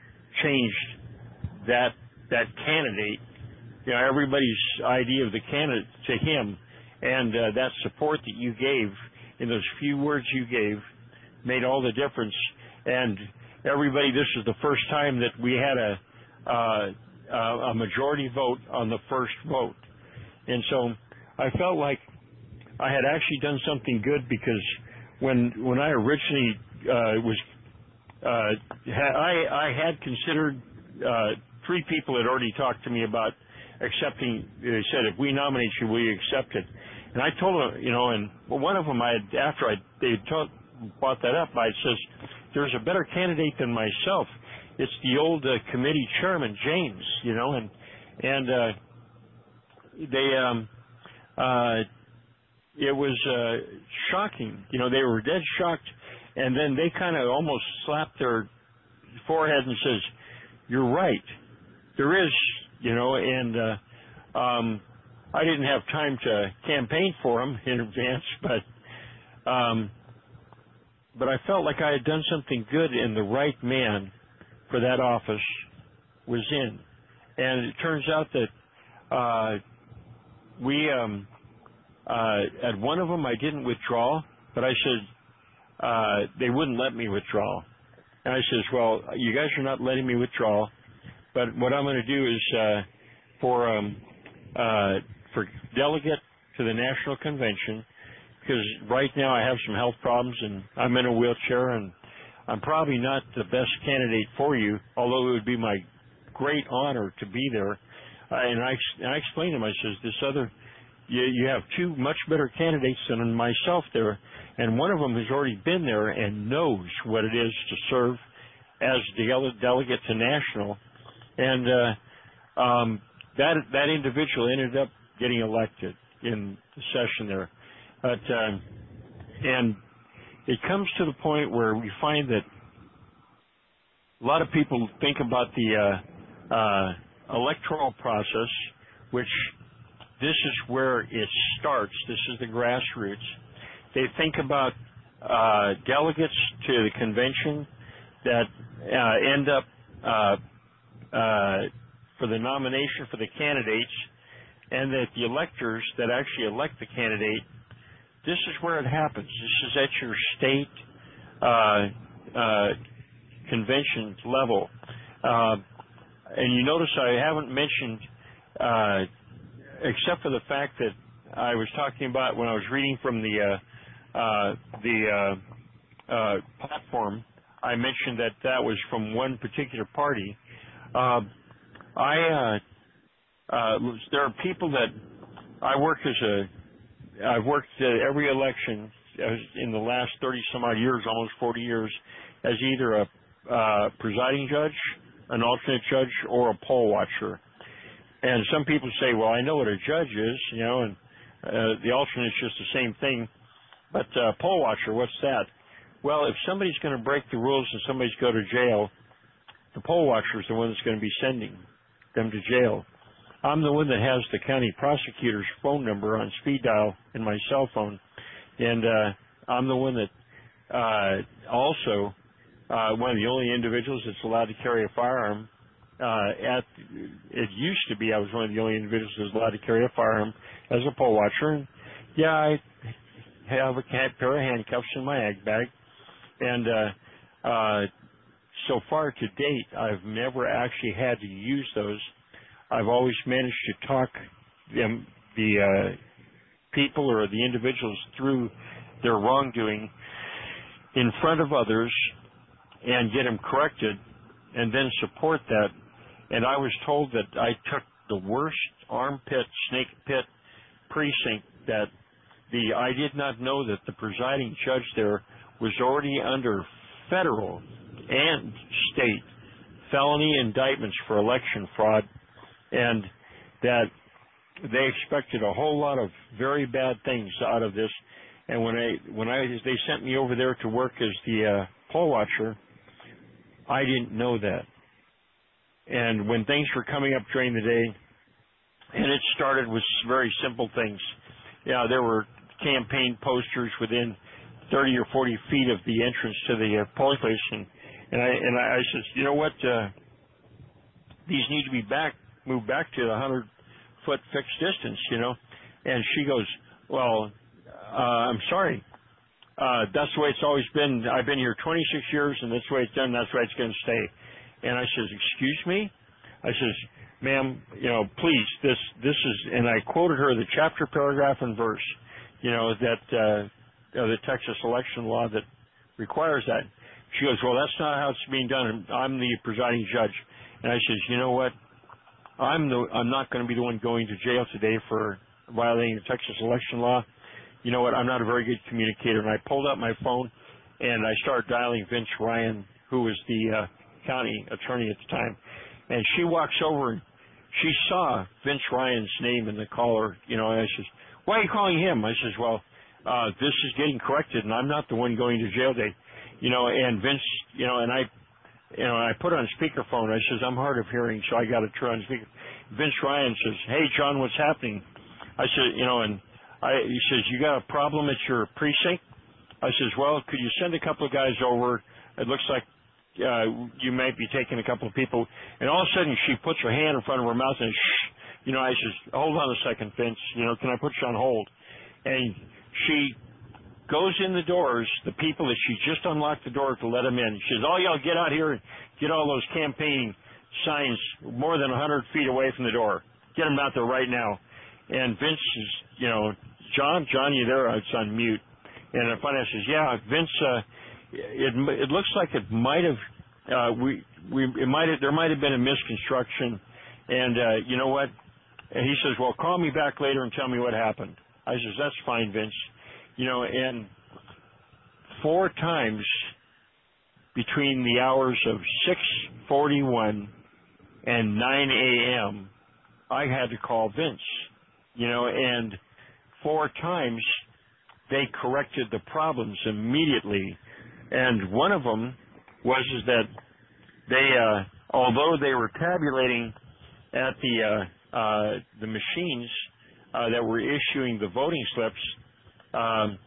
changed that that candidate. You know, everybody's idea of the candidate to him, and uh, that support that you gave in those few words you gave made all the difference. And everybody, this is the first time that we had a uh, a majority vote on the first vote, and so I felt like I had actually done something good because when when I originally Uh, was uh, ha- I, I had considered uh, three people had already talked to me about accepting. They said, if we nominate you, will you accept it? And I told them, you know, and well, one of them, I had, after I they told, brought that up, I says, there's a better candidate than myself. It's the old uh, committee chairman, James, you know, and and uh, they um, uh, it was uh, shocking. You know, they were dead shocked. And then they kind of almost slapped their forehead and says, you're right. There is, you know, and uh, um, I didn't have time to campaign for him in advance, but um, but I felt like I had done something good and the right man for that office was in. And it turns out that uh, we, um, uh, at one of them I didn't withdraw, but I said, Uh, they wouldn't let me withdraw. And I says, well, you guys are not letting me withdraw, but what I'm going to do is uh, for um, uh, for delegate to the National Convention, because right now I have some health problems and I'm in a wheelchair and I'm probably not the best candidate for you, although it would be my great honor to be there. Uh, and I, and I explained to him, I says, this other, you, you have two much better candidates than myself there. And one of them has already been there and knows what it is to serve as dele- delegate to national. And uh, um, that that individual ended up getting elected in the session there. But um, and it comes to the point where we find that a lot of people think about the uh, uh, electoral process, which this is where it starts. This is the grassroots. They think about uh, delegates to the convention that uh, end up uh, uh, for the nomination for the candidates, and that the electors that actually elect the candidate, this is where it happens. This is at your state uh, uh, convention level. Uh, and you notice I haven't mentioned, uh, except for the fact that I was talking about when I was reading from the uh, uh, the uh, uh, platform, I mentioned that that was from one particular party. Uh, I uh, uh, there are people that I work as a I've worked uh, every election as in the last thirty some odd years, almost forty years, as either a uh, presiding judge, an alternate judge, or a poll watcher. And some people say, well, I know what a judge is, you know, and uh, the alternate is just the same thing. But uh, poll watcher, what's that? Well, if somebody's going to break the rules and somebody's go to jail, the poll watcher is the one that's going to be sending them to jail. I'm the one that has the county prosecutor's phone number on speed dial in my cell phone, and uh, I'm the one that uh, also uh, one of the only individuals that's allowed to carry a firearm. Uh, at it used to be I was one of the only individuals that was allowed to carry a firearm as a poll watcher. And yeah, I have a pair of handcuffs in my ag bag, and uh, uh, so far to date, I've never actually had to use those. I've always managed to talk them, the uh, people or the individuals through their wrongdoing in front of others and get them corrected, and then support that. And I was told that I took the worst armpit, snake pit precinct that the, I did not know that the presiding judge there was already under federal and state felony indictments for election fraud, and that they expected a whole lot of very bad things out of this. And when I, when I, they sent me over there to work as the uh, poll watcher, I didn't know that. And when things were coming up during the day, and it started with very simple things. Yeah, there were campaign posters within thirty or forty feet of the entrance to the uh, polling place, and, and I and I, I said, you know what, uh, these need to be back, moved back to the hundred foot fixed distance, you know. And she goes, well, uh, I'm sorry. Uh, that's the way it's always been. I've been here twenty-six years, and that's the way it's done. That's the way it's going to stay. And I says, excuse me? I says, ma'am, you know, please, this, this is, and I quoted her the chapter, paragraph, and verse, you know, that, uh, of the Texas election law that requires that. She goes, well, that's not how it's being done. I'm the presiding judge. And I says, you know what? I'm the, I'm not going to be the one going to jail today for violating the Texas election law. You know what? I'm not a very good communicator. And I pulled out my phone and I started dialing Vince Ryan, who was the, uh, county attorney at the time, and she walks over and she saw Vince Ryan's name in the caller, you know, and I says, why are you calling him? I says, well, uh, this is getting corrected and I'm not the one going to jail today, you know, and Vince, you know, and I, you know, I put on speakerphone. I says, I'm hard of hearing, so I got to turn on speaker. Vince Ryan says, hey, John, what's happening? I said, you know, and I, he says, you got a problem at your precinct? I says, well, could you send a couple of guys over? It looks like Uh, you might be taking a couple of people, and all of a sudden she puts her hand in front of her mouth and shh, you know, I says, hold on a second, Vince, you know, can I put you on hold? And she goes in the doors, the people that she just unlocked the door to let them in. She says, oh, y'all get out here and get all those campaign signs more than a hundred feet away from the door. Get them out there right now. And Vince is, you know, John, John, you there? It's on mute. And the finance says, yeah, Vince, uh, It it looks like it might have uh, we we it might have, there might have been a misconstruction, and uh, you know what? And he says, well, call me back later and tell me what happened. I says, that's fine, Vince. You know, and four times between the hours of six forty-one and nine a.m., I had to call Vince. You know, and four times they corrected the problems immediately. And one of them was is that they, uh, although they were tabulating at the uh, uh, the machines uh, that were issuing the voting slips, um,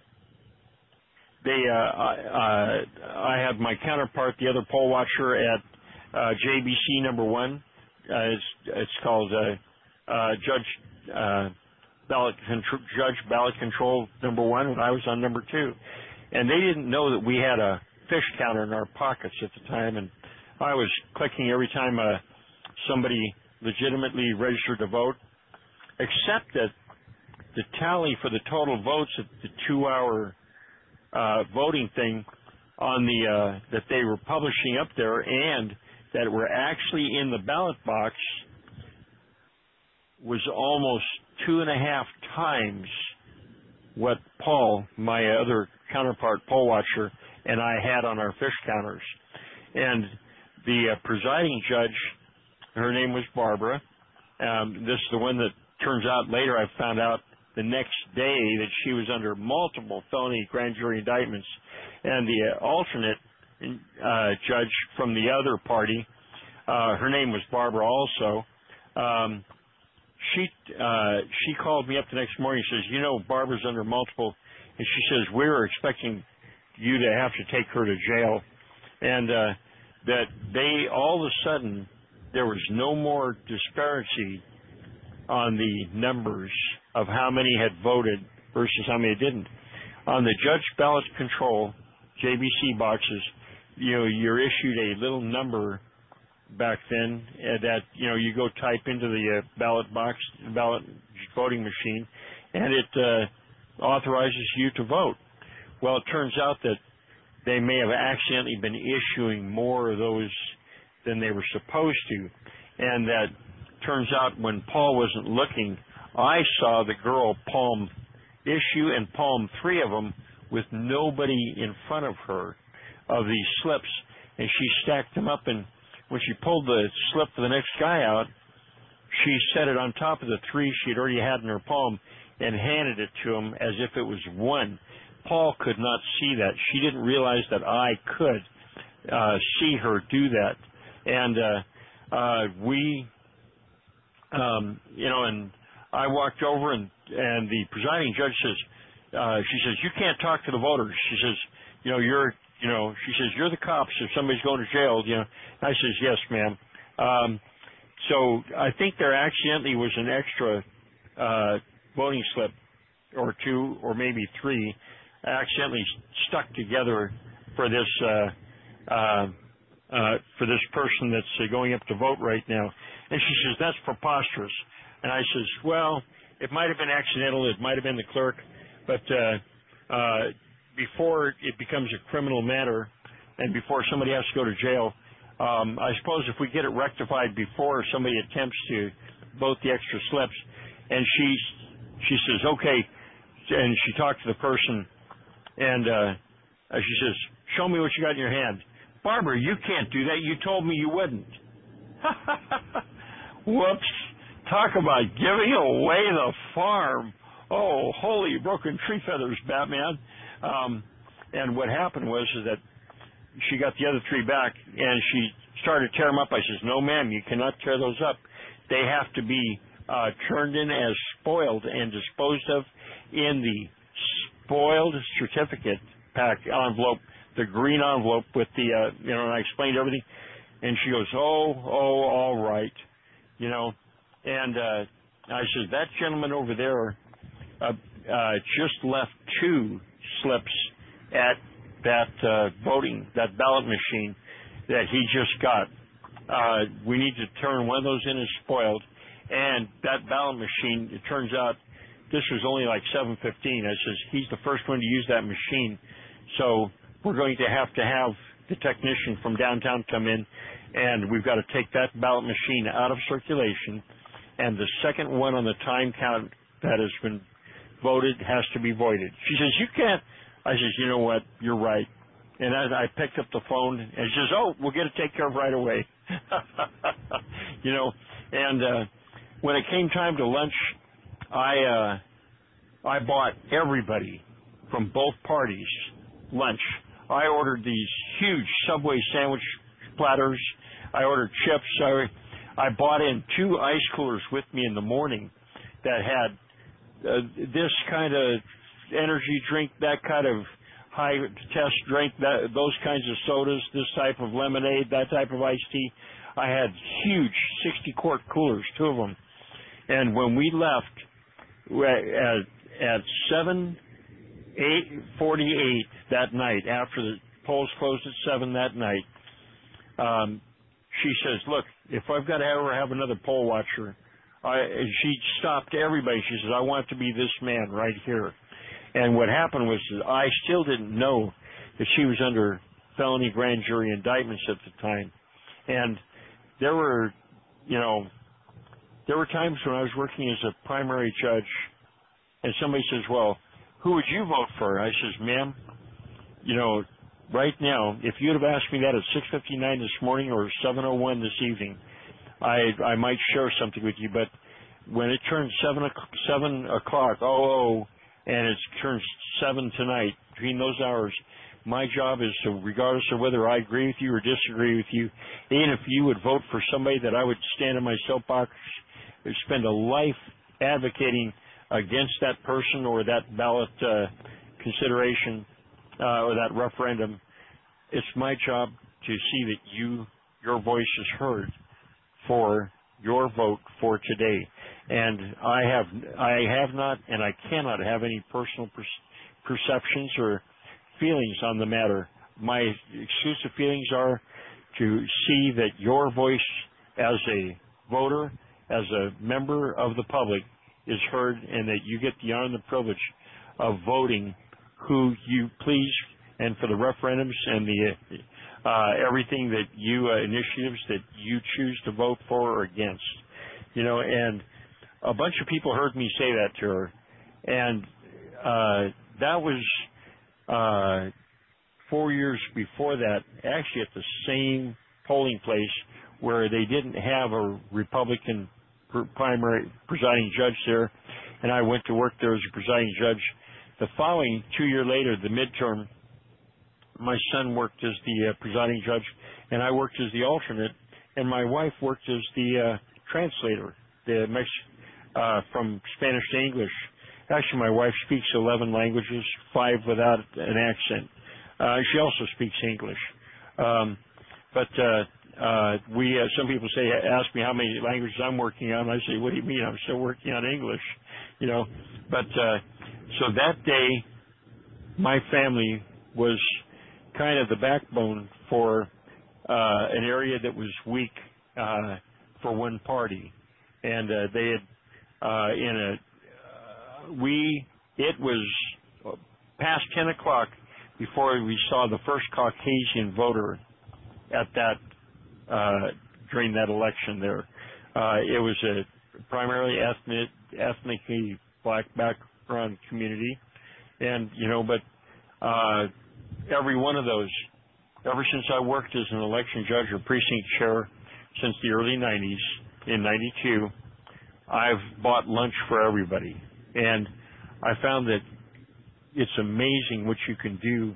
they, uh, uh, I had my counterpart, the other poll watcher at uh, J B C number one. Uh, it's, it's called uh, uh, Judge uh, Ballot Contr- Judge Ballot Control number one, and I was on number two. And they didn't know that we had a fish counter in our pockets at the time, and I was clicking every time uh, somebody legitimately registered to vote, except that the tally for the total votes at the two-hour uh, voting thing on the uh, that they were publishing up there and that were actually in the ballot box was almost two and a half times what Paul, my other counterpart poll watcher, and I had on our fish counters. And the uh, presiding judge, her name was Barbara. Um, this is the one that turns out later I found out the next day that she was under multiple felony grand jury indictments. And the uh, alternate uh, judge from the other party, uh, her name was Barbara also. Um, she uh, she called me up the next morning and says, you know, Barbara's under multiple, and she says, we were expecting you to have to take her to jail. And uh, that they, all of a sudden, there was no more disparity on the numbers of how many had voted versus how many didn't. On the judge ballot control, J B C boxes, you know, you're issued a little number back then uh, that, you know, you go type into the uh, ballot box, ballot voting machine, and it uh, authorizes you to vote. Well, it turns out that they may have accidentally been issuing more of those than they were supposed to. And that turns out when Paul wasn't looking, I saw the girl palm issue and palm three of them with nobody in front of her of these slips. And she stacked them up, and when she pulled the slip for the next guy out, she set it on top of the three she had already had in her palm and handed it to him as if it was one. Paul could not see that. She didn't realize that I could uh, see her do that. And uh, uh, we, um, you know, and I walked over, and, and the presiding judge says, uh, she says, you can't talk to the voters. She says, you know, you're, you know, she says, you're the cops if somebody's going to jail, you know. And I says, yes, ma'am. Um, so I think there accidentally was an extra uh, voting slip or two or maybe three accidentally stuck together for this uh, uh, uh, for this person that's uh, going up to vote right now. And she says, that's preposterous. And I says, well, it might have been accidental. It might have been the clerk. But uh, uh, before it becomes a criminal matter and before somebody has to go to jail, um, I suppose if we get it rectified before somebody attempts to vote the extra slips, and she, she says, okay, and she talked to the person, and uh, she says, show me what you got in your hand. Barbara, you can't do that. You told me you wouldn't. Whoops. Talk about giving away the farm. Oh, holy broken tree feathers, Batman. Um, and what happened was is that she got the other three back, and she started to tear them up. I says, no, ma'am, you cannot tear those up. They have to be uh, turned in as spoiled and disposed of in the spoiled certificate pack envelope, the green envelope with the, uh, you know, and I explained everything. And she goes, oh, oh, all right, you know. And uh, I said, that gentleman over there uh, uh, just left two slips at that uh, voting, that ballot machine that he just got. Uh, we need to turn one of those in as spoiled. And that ballot machine, it turns out, this was only like seven fifteen. I says, he's the first one to use that machine. So we're going to have to have the technician from downtown come in, and we've got to take that ballot machine out of circulation. And the second one on the time count that has been voted has to be voided. She says, you can't. I says, you know what? You're right. And I, I picked up the phone, and she says, oh, we'll get it taken care of right away. You know, and uh, when it came time to lunch, I uh, I bought everybody from both parties lunch. I ordered these huge Subway sandwich platters. I ordered chips. I, I bought in two ice coolers with me in the morning that had uh, this kind of energy drink, that kind of high test drink, that, those kinds of sodas, this type of lemonade, that type of iced tea. I had huge sixty quart coolers, two of them. And when we left at, at seven forty-eight that night, after the polls closed at seven that night, um, she says, look, if I've got to ever have another poll watcher, I, she stopped everybody. She says, I want to be this man right here. And what happened was that I still didn't know that she was under felony grand jury indictments at the time. And there were, you know, there were times when I was working as a primary judge and somebody says, well, who would you vote for? I says, ma'am, you know, right now, if you'd have asked me that at six fifty-nine this morning or seven oh one this evening, I I might share something with you. But when it turns seven seven o'clock, oh oh, and it turns seven tonight, between those hours, my job is to, regardless of whether I agree with you or disagree with you, even if you would vote for somebody that I would stand in my soapbox, spend a life advocating against that person or that ballot uh, consideration uh, or that referendum, it's my job to see that you, your voice is heard for your vote for today. And I have, I have not, and I cannot have any personal per- perceptions or feelings on the matter. My exclusive feelings are to see that your voice as a voter, as a member of the public, is heard, and that you get the honor and the privilege of voting who you please, and for the referendums and the uh, everything that you uh, initiatives that you choose to vote for or against. You know, and a bunch of people heard me say that to her, and uh, that was uh, four years before that, actually at the same polling place where they didn't have a Republican primary presiding judge there, and I went to work there as a presiding judge. The following two year later, the midterm, my son worked as the uh, presiding judge, and I worked as the alternate, and my wife worked as the uh, translator, the Mex- uh, from Spanish to English. Actually, my wife speaks eleven languages, five without an accent. Uh, she also speaks English. Um, but uh, uh, we, uh, some people say, ask me how many languages I'm working on. I say, what do you mean? I'm still working on English, you know. But uh, so that day, my family was kind of the backbone for uh, an area that was weak uh, for one party, and uh, they had uh, in a uh, we it was past ten o'clock before we saw the first Caucasian voter at that uh, during that election there. Uh, it was a primarily ethnic, ethnically black background community, and you know, but uh, every one of those, ever since I worked as an election judge or precinct chair since the early nineties, in ninety-two, I've bought lunch for everybody, and I found that it's amazing what you can do,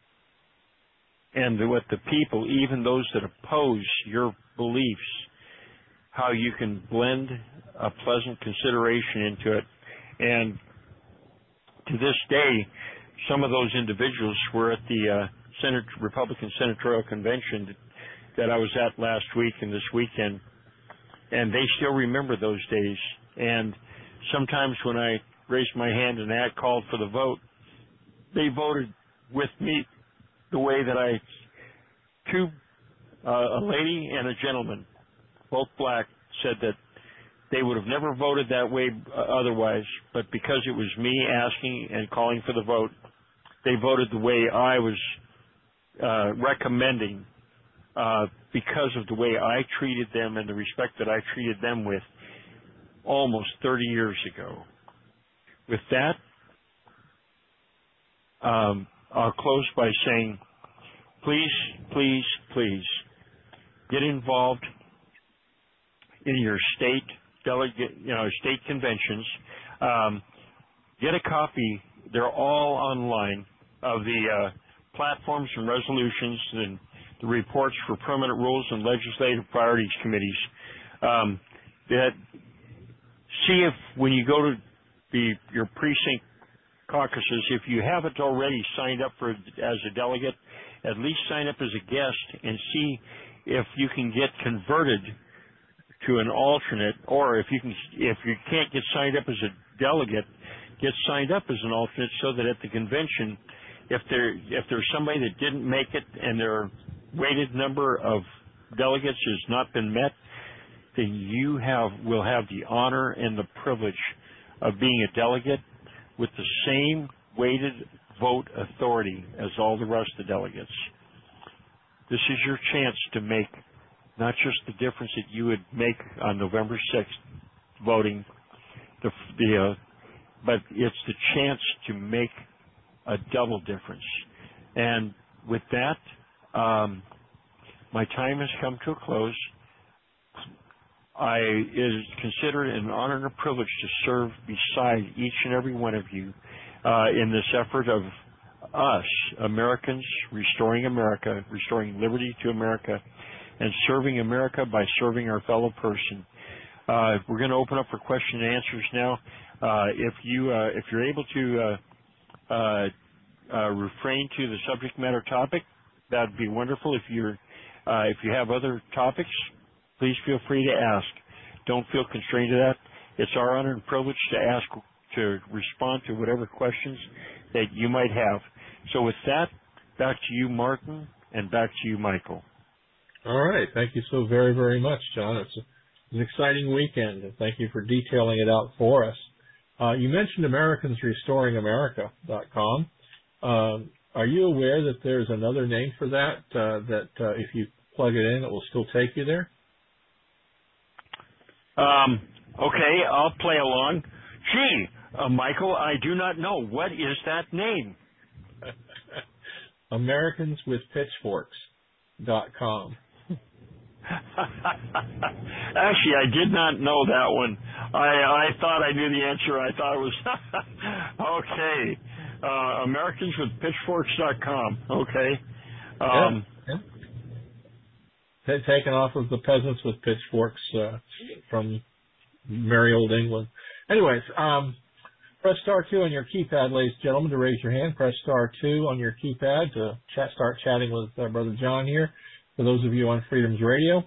and what the people, even those that oppose your beliefs, how you can blend a pleasant consideration into it. And to this day, some of those individuals were at the uh, Senate, Republican Senatorial Convention that I was at last week and this weekend, and they still remember those days. And sometimes when I raised my hand and I called for the vote, they voted with me the way that I, two, uh, a lady and a gentleman, both black, said that they would have never voted that way uh, otherwise, but because it was me asking and calling for the vote, they voted the way I was uh, recommending uh, because of the way I treated them and the respect that I treated them with almost thirty years ago. With that, um, I'll close by saying, please, please, please get involved in your state delegate, you know, state conventions. Um, get a copy. They're all online of the uh, platforms and resolutions and the reports for permanent rules and legislative priorities committees. Um, that see if when you go to the your precinct caucuses, if you haven't already signed up for as a delegate, at least sign up as a guest and see if you can get converted to an alternate, or if you can, if you can't get signed up as a delegate, get signed up as an alternate so that at the convention, if there if there's somebody that didn't make it and their weighted number of delegates has not been met, then you have will have the honor and the privilege of being a delegate with the same weighted vote authority as all the rest of the delegates. This is your chance to make not just the difference that you would make on November sixth voting, the, the uh, but it's the chance to make a double difference. And with that, um, my time has come to a close. I is considered an honor and a privilege to serve beside each and every one of you uh, in this effort of us, Americans, restoring America, restoring liberty to America, and serving America by serving our fellow person. Uh, we're going to open up for question and answers now. Uh, if you uh, if you're able to uh, uh, uh, refrain to the subject matter topic, that'd be wonderful. If you're uh, if you have other topics, please feel free to ask. Don't feel constrained to that. It's our honor and privilege to ask, to respond to whatever questions that you might have. So with that, back to you, Martin, and back to you, Michael. All right. Thank you so very, very much, John. It's a, an exciting weekend, and thank you for detailing it out for us. Uh, you mentioned Americans Restoring America dot com. Um, are you aware that there's another name for that, uh, that uh, if you plug it in, it will still take you there? Um, okay, I'll play along. Gee, uh, Michael, I do not know. What is that name? Americans with Pitchforks dot com. Actually, I did not know that one. I, I thought I knew the answer. I thought it was okay. Uh, Americans with Pitchforks dot com. Okay. Um, yeah, yeah. T- taken off of the peasants with pitchforks uh, from merry old England. Anyways, um, press star two on your keypad, ladies and gentlemen, to raise your hand. Press star two on your keypad to chat, start chatting with uh, Brother John here. For those of you on Freedom's Radio,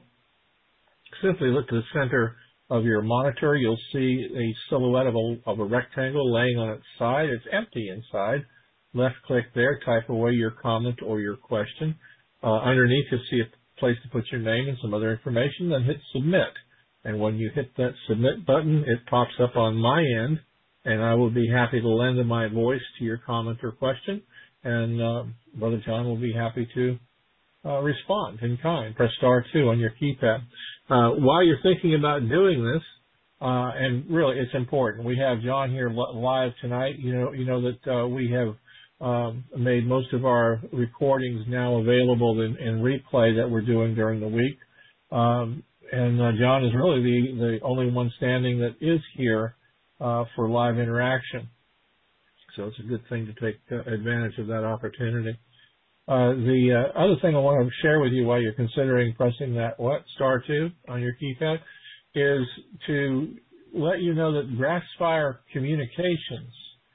simply look to the center of your monitor. You'll see a silhouette of a, of a rectangle laying on its side. It's empty inside. Left click there, type away your comment or your question. Uh, underneath, you'll see a place to put your name and some other information, then hit submit. And when you hit that submit button, it pops up on my end, and I will be happy to lend my voice to your comment or question, and uh, Brother John will be happy to uh, respond in kind. Press star two on your keypad. Uh, while you're thinking about doing this, uh, and really it's important, we have John here live tonight. You know, you know that uh, we have um, made most of our recordings now available in, in replay that we're doing during the week. Um, and uh, John is really the, the only one standing that is here uh, for live interaction. So it's a good thing to take uh, advantage of that opportunity. Uh, the uh, other thing I want to share with you while you're considering pressing that what star two on your keypad is to let you know that Grassfire Communications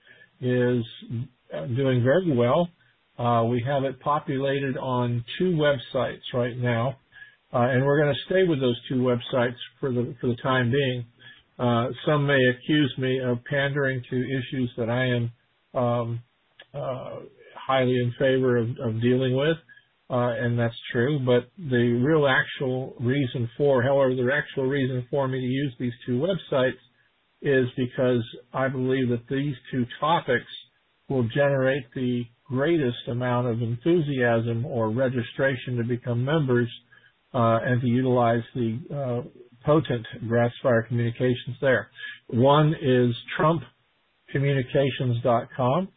is doing very well. Uh, we have it populated on two websites right now, uh, and we're going to stay with those two websites for the for the time being. Uh, some may accuse me of pandering to issues that I am um, uh, highly in favor of, of dealing with, uh, and that's true. But the real actual reason for, however, the actual reason for me to use these two websites is because I believe that these two topics will generate the greatest amount of enthusiasm or registration to become members uh, and to utilize the uh, potent Grassfire Communications there. One is Trump Communications dot com.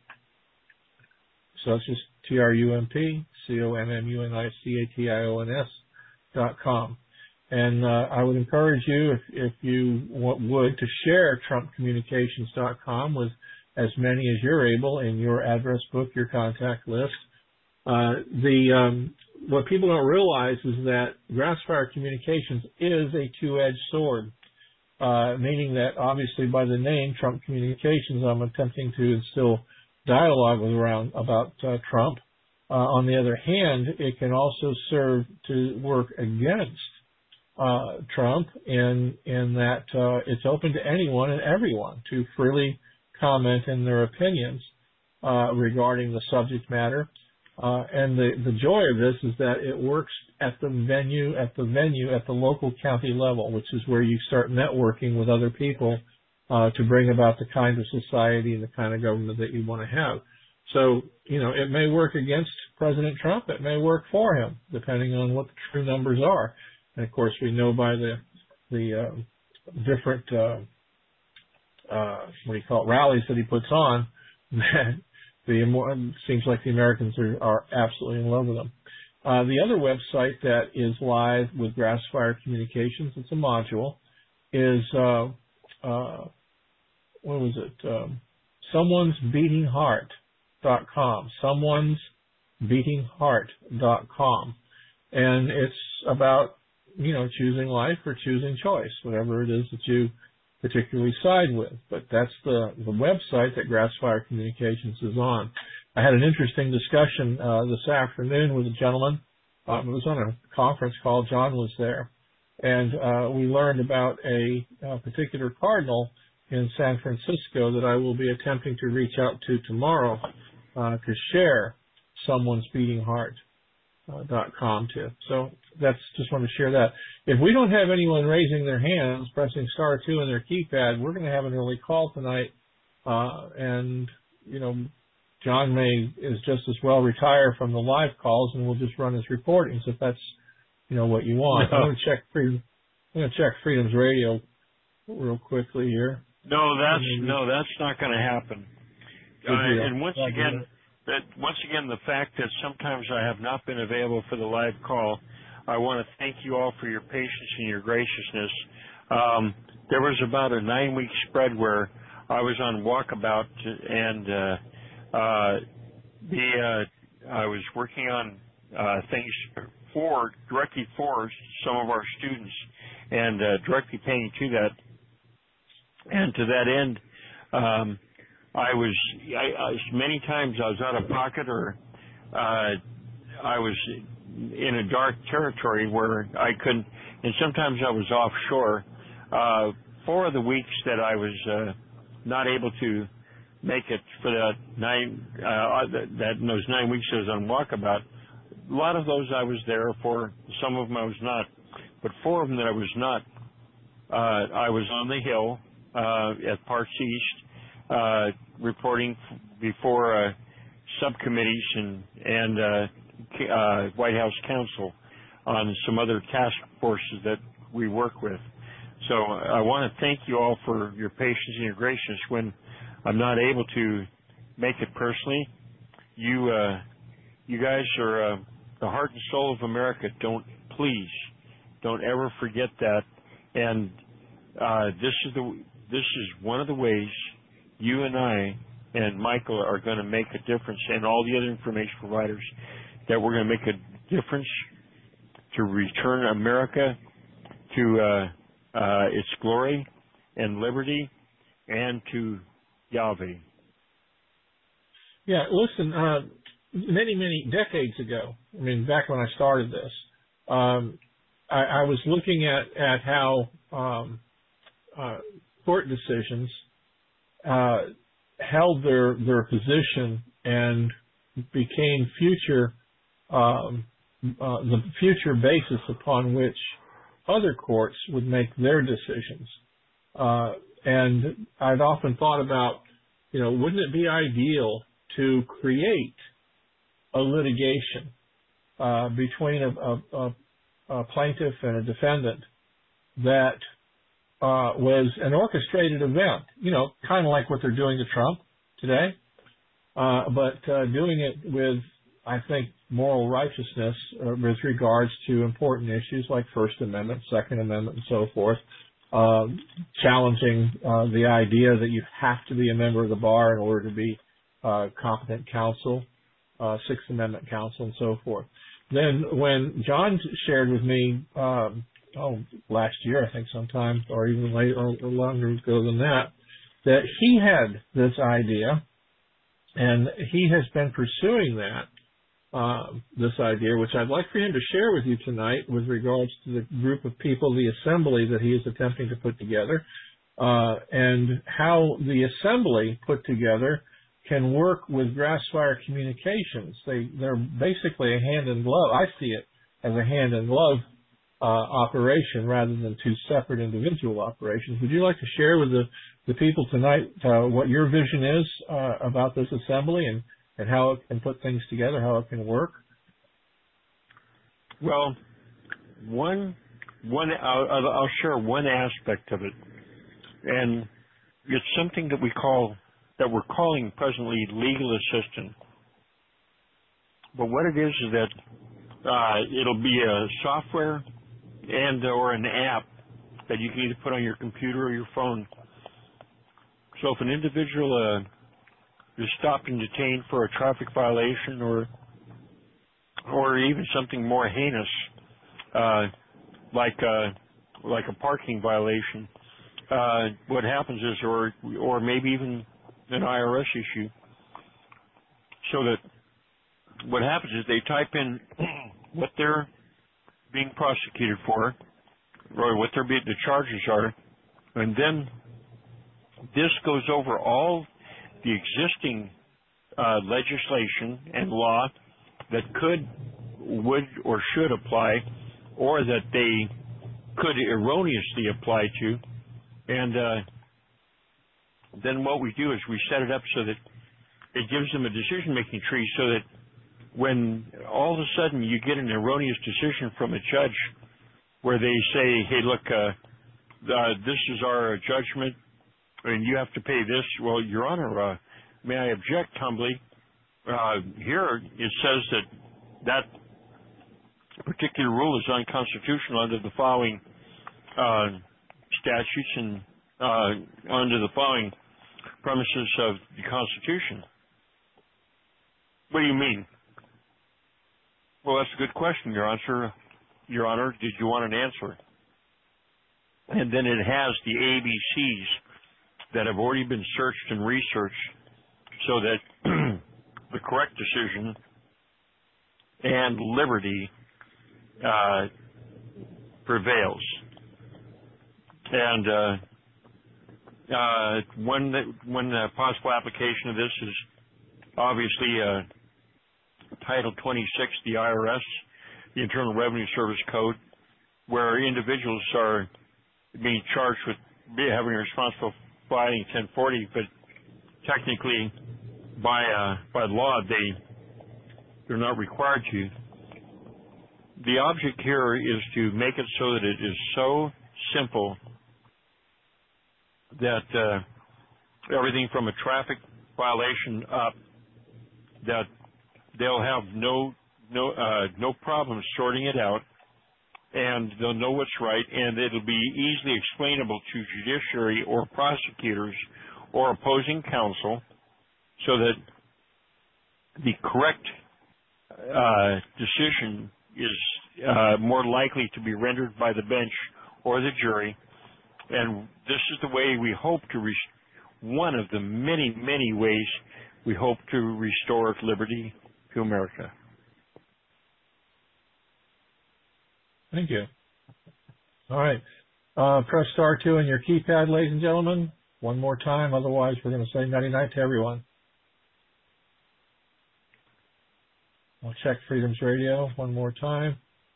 So it's just T R U M P C O M M U N I C A T I O N S dot com. And uh, I would encourage you, if, if you would, to share Trump Communications dot com with as many as you're able in your address book, your contact list. Uh, the um, what people don't realize is that Grassfire Communications is a two-edged sword, uh, meaning that obviously by the name Trump Communications, I'm attempting to instill dialogue around about uh, Trump. Uh, on the other hand, it can also serve to work against uh, Trump in in that uh, it's open to anyone and everyone to freely comment in their opinions uh, regarding the subject matter. Uh, and the, the joy of this is that it works at the venue, at the venue, at the local county level, which is where you start networking with other people uh, to bring about the kind of society and the kind of government that you want to have. So, you know, it may work against President Trump. It may work for him, depending on what the true numbers are. And, of course, we know by the the uh, different, uh, uh, what do you call it, rallies that he puts on, that the it seems like the Americans are, are absolutely in love with him. Uh, the other website that is live with Grassfire Communications, it's a module, is, uh, uh, what was it, um, someone's beating heart dot com, someone's beating heart dot com. And it's about, you know, choosing life or choosing choice, whatever it is that you particularly side with. But that's the, the website that Grassfire Communications is on. I had an interesting discussion uh, this afternoon with a gentleman. Uh, it was on a conference call. John was there. And uh, we learned about a, a particular cardinal in San Francisco that I will be attempting to reach out to tomorrow uh, to share someone's beating heart dot com to. So that's just want to share that. If we don't have anyone raising their hands, pressing star two on their keypad, we're going to have an early call tonight. Uh, and, you know, John may is just as well retire from the live calls and we'll just run his recordings if that's, you know, what you want. No. I'm going to check Freedom, I'm going to check Freedom's Radio real quickly here. No, that's, no, that's not going to happen. Uh, and once again, that once again, the fact that sometimes I have not been available for the live call, I want to thank you all for your patience and your graciousness. Um, there was about a nine-week spread where I was on walkabout, and uh, uh, the uh, I was working on uh, things for directly for some of our students, and uh, directly paying to that. And to that end, um, I was, I, I, many times I was out of pocket or uh, I was in a dark territory where I couldn't, and sometimes I was offshore. Uh, four of the weeks that I was uh, not able to make it for that nine, uh, that, that in those nine weeks I was on walkabout, a lot of those I was there for, some of them I was not, but four of them that I was not, uh, I was on the Hill uh, at Parks East, Uh, reporting before uh, subcommittees and, and uh, uh, White House counsel on some other task forces that we work with. So I want to thank you all for your patience and your graciousness when I'm not able to make it personally. You, uh, you guys are uh, the heart and soul of America. Don't, please, don't ever forget that. And uh, this is the this is one of the ways you and I and Michael are going to make a difference, and all the other information providers, that we're going to make a difference to return America to uh, uh, its glory and liberty and to Yahweh. Yeah, listen, uh, many, many decades ago, I mean, back when I started this, um, I, I was looking at, at how um, uh, court decisions uh, held their, their position and became future, um, uh, the future basis upon which other courts would make their decisions. Uh, and I'd often thought about, you know, wouldn't it be ideal to create a litigation uh, between a, a, a plaintiff and a defendant that uh, was an orchestrated event, you know, kind of like what they're doing to Trump today, uh, but uh, doing it with, I think, moral righteousness uh, with regards to important issues like First Amendment, Second Amendment, and so forth, uh, challenging uh, the idea that you have to be a member of the bar in order to be uh, competent counsel, uh, Sixth Amendment counsel, and so forth. Then when John shared with me, um, oh, last year, I think sometime, or even later, or longer ago than that, that he had this idea, and he has been pursuing that, uh, this idea, which I'd like for him to share with you tonight with regards to the group of people, the assembly that he is attempting to put together, uh, and how the assembly put together can work with Grassfire Communications. They, they're basically a hand in glove. I see it as a hand in glove uh, operation rather than two separate individual operations. Would you like to share with the, the people tonight uh, what your vision is uh, about this assembly and, and how it can put things together, how it can work? Well, one, one, I'll, I'll share one aspect of it, and it's something that we call, that we're calling presently legal assistant. But what it is is that uh, it'll be a software and or an app that you can either put on your computer or your phone. So if an individual uh, is stopped and detained for a traffic violation or or even something more heinous, uh, like uh, like a parking violation, uh, what happens is, or or maybe even an I R S issue, so that what happens is they type in what they're being prosecuted for, or what their the charges are, and then this goes over all the existing uh, legislation and law that could, would, or should apply, or that they could erroneously apply to, and uh, then what we do is we set it up so that it gives them a decision-making tree, so that when all of a sudden you get an erroneous decision from a judge where they say, hey, look, uh, uh, this is our judgment and you have to pay this. Well, Your Honor, uh, may I object humbly? Uh, here it says that that particular rule is unconstitutional under the following uh, statutes and uh, under the following premises of the Constitution. What do you mean? Well, that's a good question, Your Honor. Your Honor, did you want an answer? And then it has the A B Cs that have already been searched and researched so that the correct decision and liberty uh, prevails. And uh, uh, one, one uh, possible application of this is obviously uh, Title twenty-six, the I R S, the Internal Revenue Service Code, where individuals are being charged with having a responsible filing ten forty, but technically by uh, by law they they're not required to. The object here is to make it so that it is so simple that uh, everything from a traffic violation up, that they'll have no no uh, no problem sorting it out, and they'll know what's right, and it'll be easily explainable to judiciary or prosecutors or opposing counsel, so that the correct uh, decision is uh, more likely to be rendered by the bench or the jury. And this is the way we hope to re- one of the many many ways we hope to restore liberty to America. Thank you. All right. Uh, press star two on your keypad, ladies and gentlemen. One more time. Otherwise, we're going to say nighty night to everyone. I'll check Freedom's Radio one more time.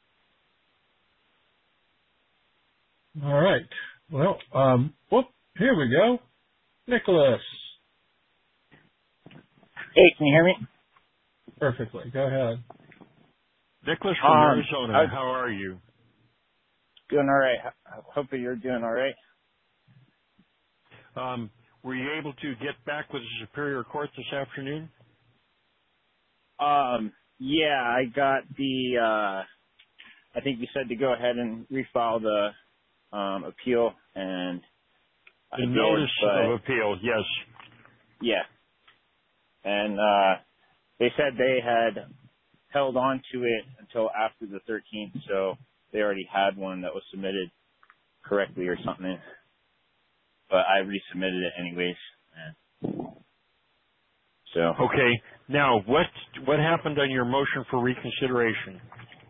All right. Well, um, whoop, here we go. Nicholas. Hey, can you hear me? Perfectly. Go ahead. Nicholas from um, Arizona, I, how are you? Doing all right. Hopefully you're doing all right. Um, were you able to get back with the Superior Court this afternoon? Um, yeah, I got the, uh, I think you said to go ahead and refile the um, appeal, and The I notice did, but, of appeal, yes. Yeah. And uh, they said they had held on to it until after the thirteenth, so they already had one that was submitted correctly or something. But I resubmitted it anyways. So. Okay. Now, what what happened on your motion for reconsideration?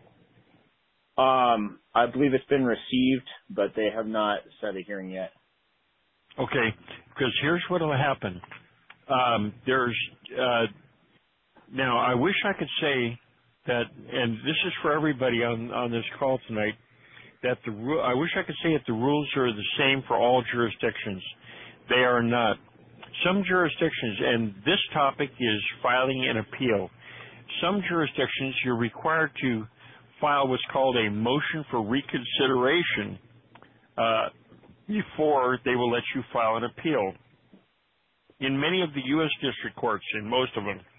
Um, I believe it's been received, but they have not set a hearing yet. Okay, because here's what will happen. um, there's uh, now. I wish I could say that, and this is for everybody on on this call tonight. That the ru- I wish I could say that the rules are the same for all jurisdictions. They are not. Some jurisdictions, and this topic is filing an appeal. Some jurisdictions, you're required to file what's called a motion for reconsideration uh, before they will let you file an appeal. In many of the U S district courts, in most of them,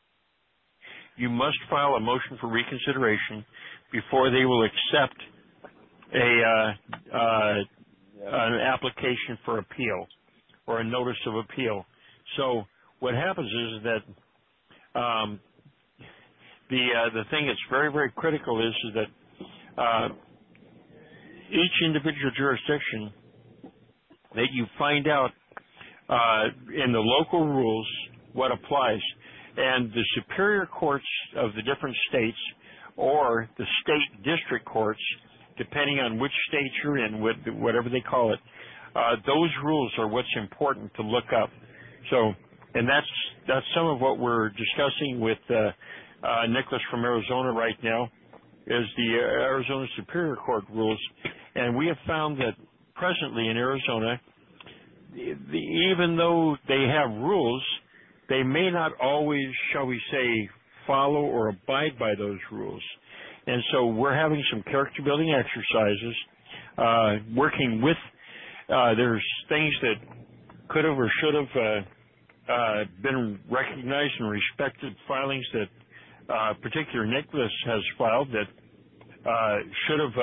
you must file a motion for reconsideration before they will accept a uh, uh, an application for appeal or a notice of appeal. So what happens is that um, the uh, the thing that's very very critical is, is that uh, each individual jurisdiction that you find out uh, in the local rules what applies, and the superior courts of the different states or the state district courts, depending on which state you're in, with whatever they call it, uh, those rules are what's important to look up. So, and that's that's some of what we're discussing with uh, uh, Nicholas from Arizona right now, is the Arizona Superior Court rules, and we have found that presently in Arizona, the, even though they have rules, they may not always, shall we say, follow or abide by those rules. And so we're having some character building exercises, uh, working with, uh, there's things that could have or should have uh, uh, been recognized and respected filings that uh, particular Nicholas has filed that uh, should have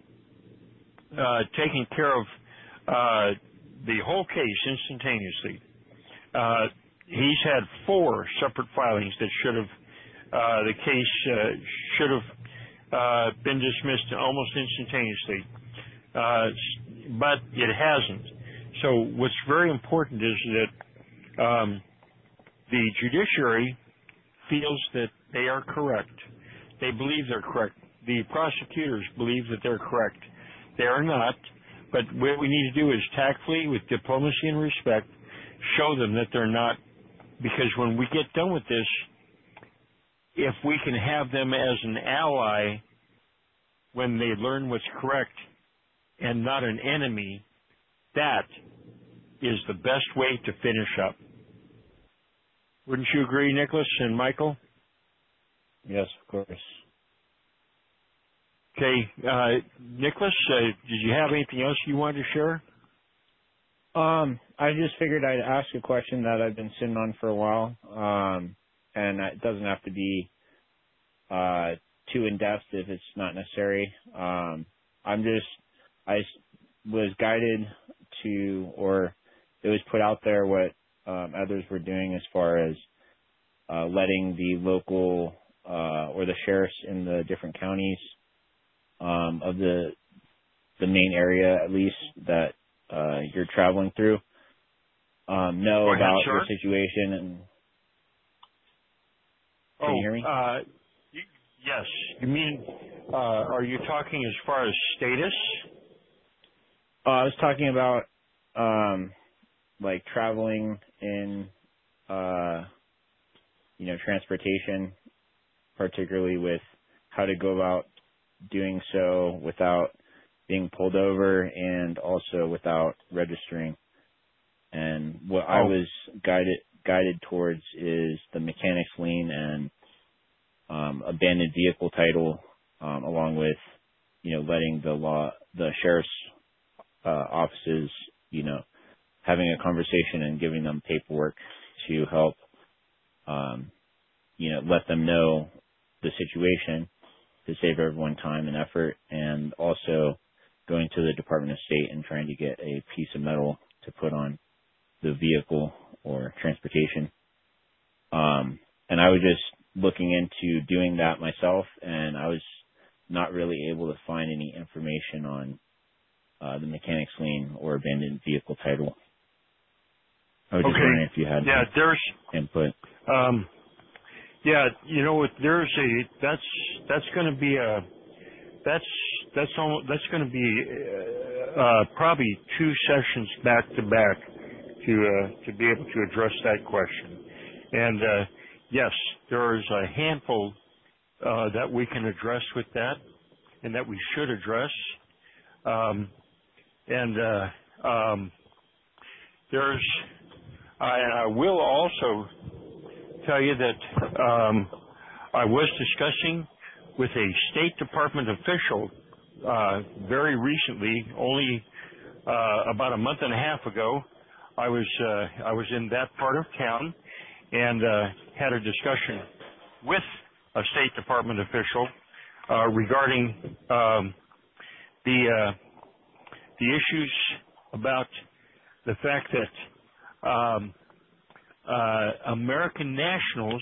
uh, uh, taken care of uh, the whole case instantaneously. Uh, he's had four separate filings that should have, uh, the case uh, should have Uh, been dismissed almost instantaneously, uh, but it hasn't. So what's very important is that um, the judiciary feels that they are correct. They believe they're correct. The prosecutors believe that they're correct. They are not, but what we need to do is tactfully, with diplomacy and respect, show them that they're not, because when we get done with this, if we can have them as an ally when they learn what's correct and not an enemy, that is the best way to finish up. Wouldn't you agree, Nicholas and Michael? Yes, of course. Okay, uh, Nicholas, uh, did you have anything else you wanted to share? Um, I just figured I'd ask a question that I've been sitting on for a while. Um, and it doesn't have to be uh, too in-depth if it's not necessary. Um, I'm just, I was guided to, or it was put out there what um, others were doing as far as uh, letting the local uh, or the sheriffs in the different counties um, of the the main area, at least, that uh, you're traveling through, um, know ahead, about sir. your situation. And Can oh, you hear me? Uh, y- yes. You mean, uh, are you talking as far as status? Uh, I was talking about, um, like traveling in, uh, you know, transportation, particularly with how to go about doing so without being pulled over and also without registering. And what Oh. I was guided guided towards is the mechanic's lien and um, abandoned vehicle title, um, along with, you know, letting the law, the sheriff's uh, offices, you know, having a conversation and giving them paperwork to help, um, you know, let them know the situation to save everyone time and effort, and also going to the Department of State and trying to get a piece of metal to put on the vehicle or transportation. Um, and I was just looking into doing that myself, and I was not really able to find any information on uh, the mechanic's lien or abandoned vehicle title. I was just Okay. wondering if you had Yeah, there's input. Um, yeah, you know what? There's a that's that's going to be a that's that's almost, that's going to be uh, uh, probably two sessions back to back to uh, to be able to address that question. And uh, yes, there is a handful uh, that we can address with that, and that we should address. Um, and uh, um, there's, I, I will also tell you that um, I was discussing with a State Department official uh, very recently, only uh, about a month and a half ago. I was uh, I was in that part of town and uh, had a discussion with a State Department official uh, regarding um, the uh, the issues about the fact that um, uh, American nationals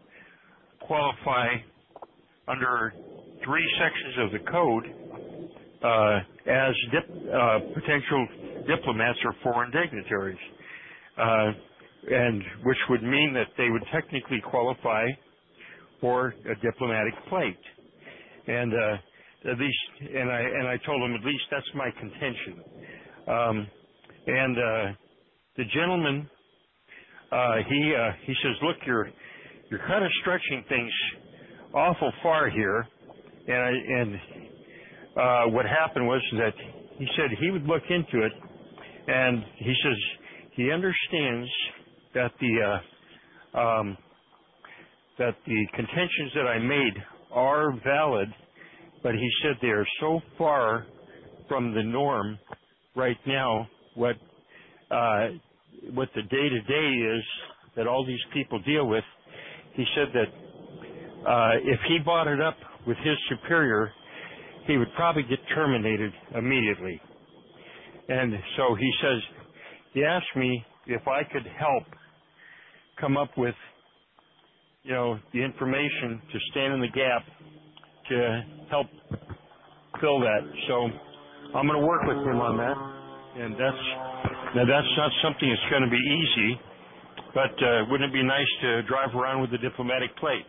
qualify under three sections of the code uh, as dip, uh, potential diplomats or foreign dignitaries, uh, and which would mean that they would technically qualify for a diplomatic plate. And uh, at least, and I and I told him at least that's my contention. Um, and uh, the gentleman, uh, he uh, he says, look, you're you're kind of stretching things awful far here. And I, and uh, what happened was that he said he would look into it, and he says he understands that the uh, um, that the contentions that I made are valid, but he said they are so far from the norm right now. What uh, what the day to day is that all these people deal with. He said that uh, if he brought it up with his superior, he would probably get terminated immediately. And so he says, he asked me if I could help come up with, you know, the information to stand in the gap to help fill that. So I'm going to work with him on that. And that's, now that's not something that's going to be easy, but uh, wouldn't it be nice to drive around with a diplomatic plate?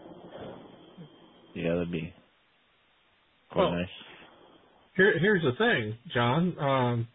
Yeah, that'd be quite well, nice. Here, here's the thing, John. Um,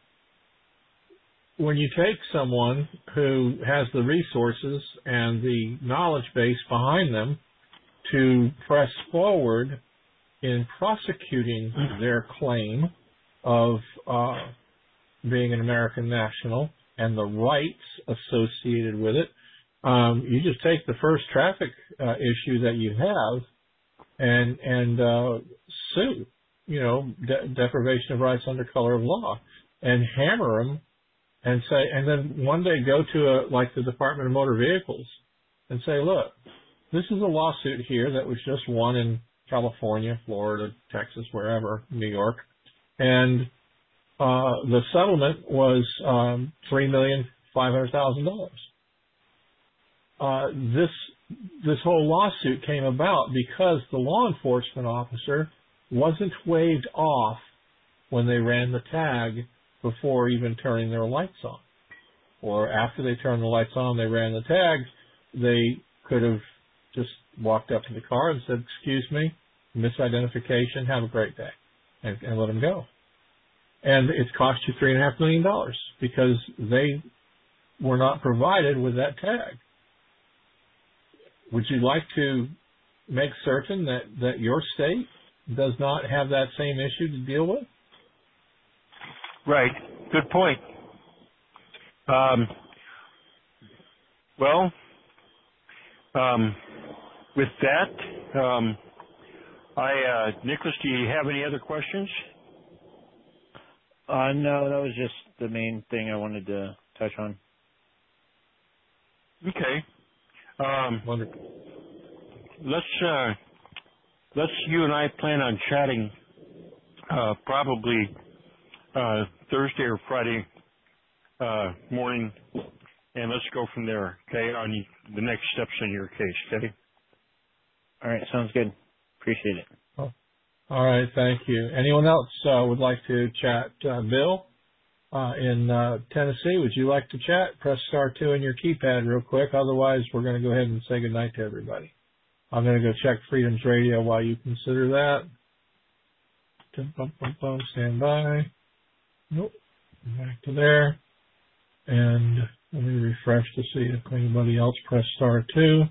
when you take someone who has the resources and the knowledge base behind them to press forward in prosecuting their claim of uh, being an American national and the rights associated with it, um, you just take the first traffic uh, issue that you have and and uh, sue, you know, de- deprivation of rights under color of law, and hammer them, and say, and then one day go to a, like the Department of Motor Vehicles and say, look, this is a lawsuit here that was just won in California, Florida, Texas, wherever, New York, and uh, the settlement was um, three million five hundred thousand dollars. Uh, this this whole lawsuit came about because the law enforcement officer wasn't waved off when they ran the tag before even turning their lights on. Or after they turned the lights on, they ran the tag, they could have just walked up to the car and said, excuse me, misidentification, have a great day, and, and let them go. And it's cost you three and a half million dollars because they were not provided with that tag. Would you like to make certain that, that your state does not have that same issue to deal with? Right. Good point. Um, well, um, with that, um, I, uh, Nicholas, do you have any other questions? Uh, no, that was just the main thing I wanted to touch on. Okay. Um, Wonderful. Let's uh, let's you and I plan on chatting uh, probably uh, Thursday or Friday uh, morning, and let's go from there. Okay, on the next steps in your case. Okay. All right, sounds good. Appreciate it. Oh, all right, thank you. Anyone else uh, would like to chat? Uh, Bill uh, in uh, Tennessee, would you like to chat? Press star two on your keypad real quick. Otherwise, we're going to go ahead and say goodnight to everybody. I'm going to go check Freedom's Radio while you consider that. Bum, bum, bum, stand by. Nope. Back to there. And Let me refresh to see if anybody else pressed star two.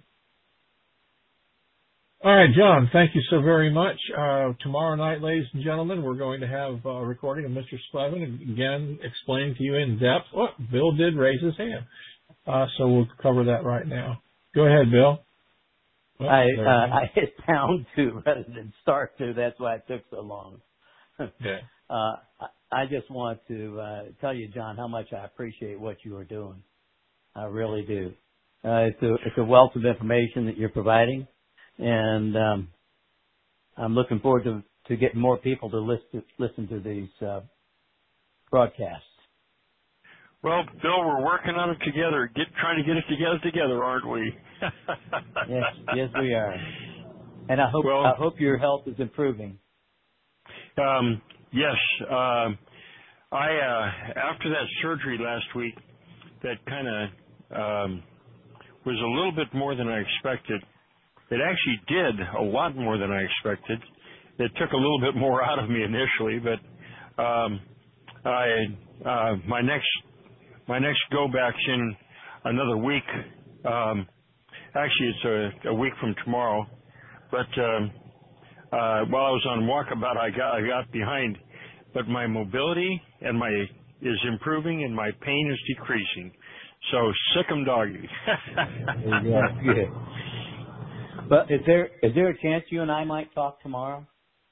All right, John, thank you so very much. Uh, tomorrow night, ladies and gentlemen, we're going to have a recording of Mister Slevin, again, explaining to you in depth. Oh, Bill did raise his hand. Uh, so we'll cover that right now. Go ahead, Bill. Oh, I uh, I hit pound two rather than start two. That's why it took so long. Okay. uh, I just want to uh, tell you, John, how much I appreciate what you are doing. I really do. Uh, it's a it's a wealth of information that you're providing, and um, I'm looking forward to to getting more people to listen listen to these uh, broadcasts. Well, Bill, we're working on it together. Get trying to get it together together, aren't we? Yes, yes, we are. And I hope well, I hope your health is improving. Um, yes, uh, I uh, after that surgery last week, that kind of um, was a little bit more than I expected. It actually did a lot more than I expected. It took a little bit more out of me initially, but um, I uh, my next my next go back's in another week. Um, actually, it's a, a week from tomorrow. But um, uh, while I was on walkabout, I got I got behind. But my mobility and my is improving, and my pain is decreasing. So sick 'em doggy. Yeah, good. But is there is there a chance you and I might talk tomorrow?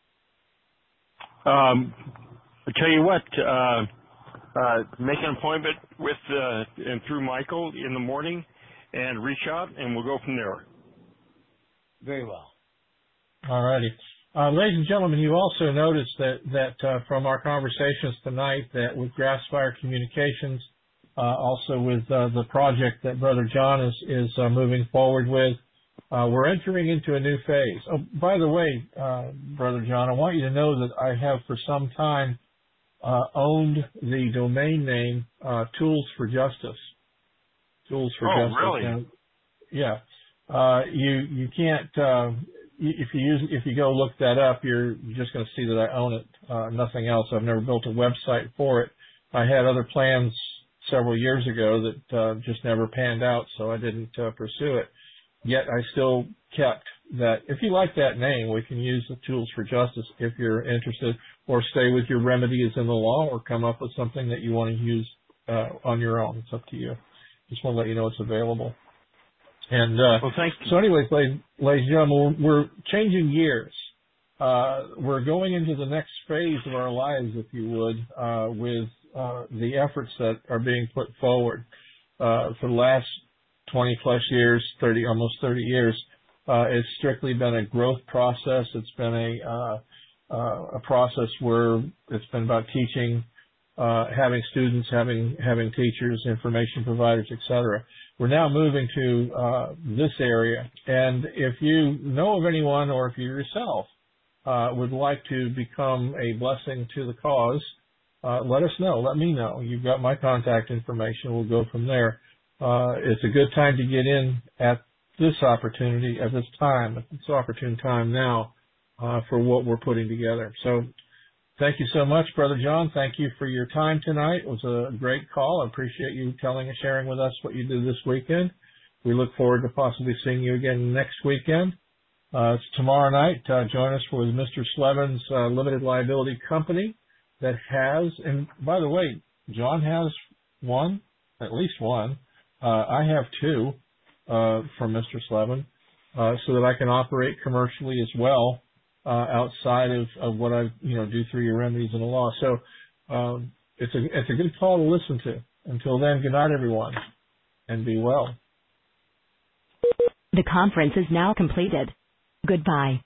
Um, I tell you what, uh, uh, make an appointment with uh, and through Michael in the morning, and reach out, and we'll go from there. Very well. All righty. Uh, ladies and gentlemen, you also noticed that, that uh, from our conversations tonight that with Grassfire Communications, uh, also with uh, the project that Brother John is, is uh, moving forward with, uh, we're entering into a new phase. Oh, by the way, uh, Brother John, I want you to know that I have for some time uh, owned the domain name uh, Tools for Justice. Tools for oh, Justice. really? And, yeah. Uh, you you can't uh, if you use if you go look that up, you're just going to see that I own it. Uh, nothing else. I've never built a website for it. I had other plans several years ago that uh, just never panned out, so I didn't uh, pursue it. Yet I still kept that. If you like that name, we can use the Tools for Justice if you're interested, or stay with your remedies in the law, or come up with something that you want to use uh, on your own. It's up to you. Just want to let you know it's available. And uh, well, thank you. So anyways, ladies, ladies and gentlemen, we're, we're changing gears. Uh, we're going into the next phase of our lives, if you would, uh, with uh, the efforts that are being put forward. Uh, for the last twenty plus years, thirty, almost thirty years, uh, it's strictly been a growth process. It's been a, uh, uh, a process where it's been about teaching, uh, having students, having, having teachers, information providers, et cetera. We're now moving to, uh, this area. And if you know of anyone, or if you yourself, uh, would like to become a blessing to the cause, uh, let us know. Let me know. You've got my contact information. We'll go from there. Uh, it's a good time to get in at this opportunity, at this time, at this opportune time now, uh, for what we're putting together. So thank you so much, Brother John. Thank you for your time tonight. It was a great call. I appreciate you telling and sharing with us what you did this weekend. We look forward to possibly seeing you again next weekend. Uh, it's tomorrow night. Uh, join us with Mister Slevin's uh, limited liability company that has, and by the way, John has one, at least one. Uh, I have two uh, from Mister Slevin, uh, so that I can operate commercially as well uh, outside of, of what I you know do through your remedies in the law. So um, it's a it's a good call to listen to. Until then, good night, everyone, and be well. The conference is now completed. Goodbye.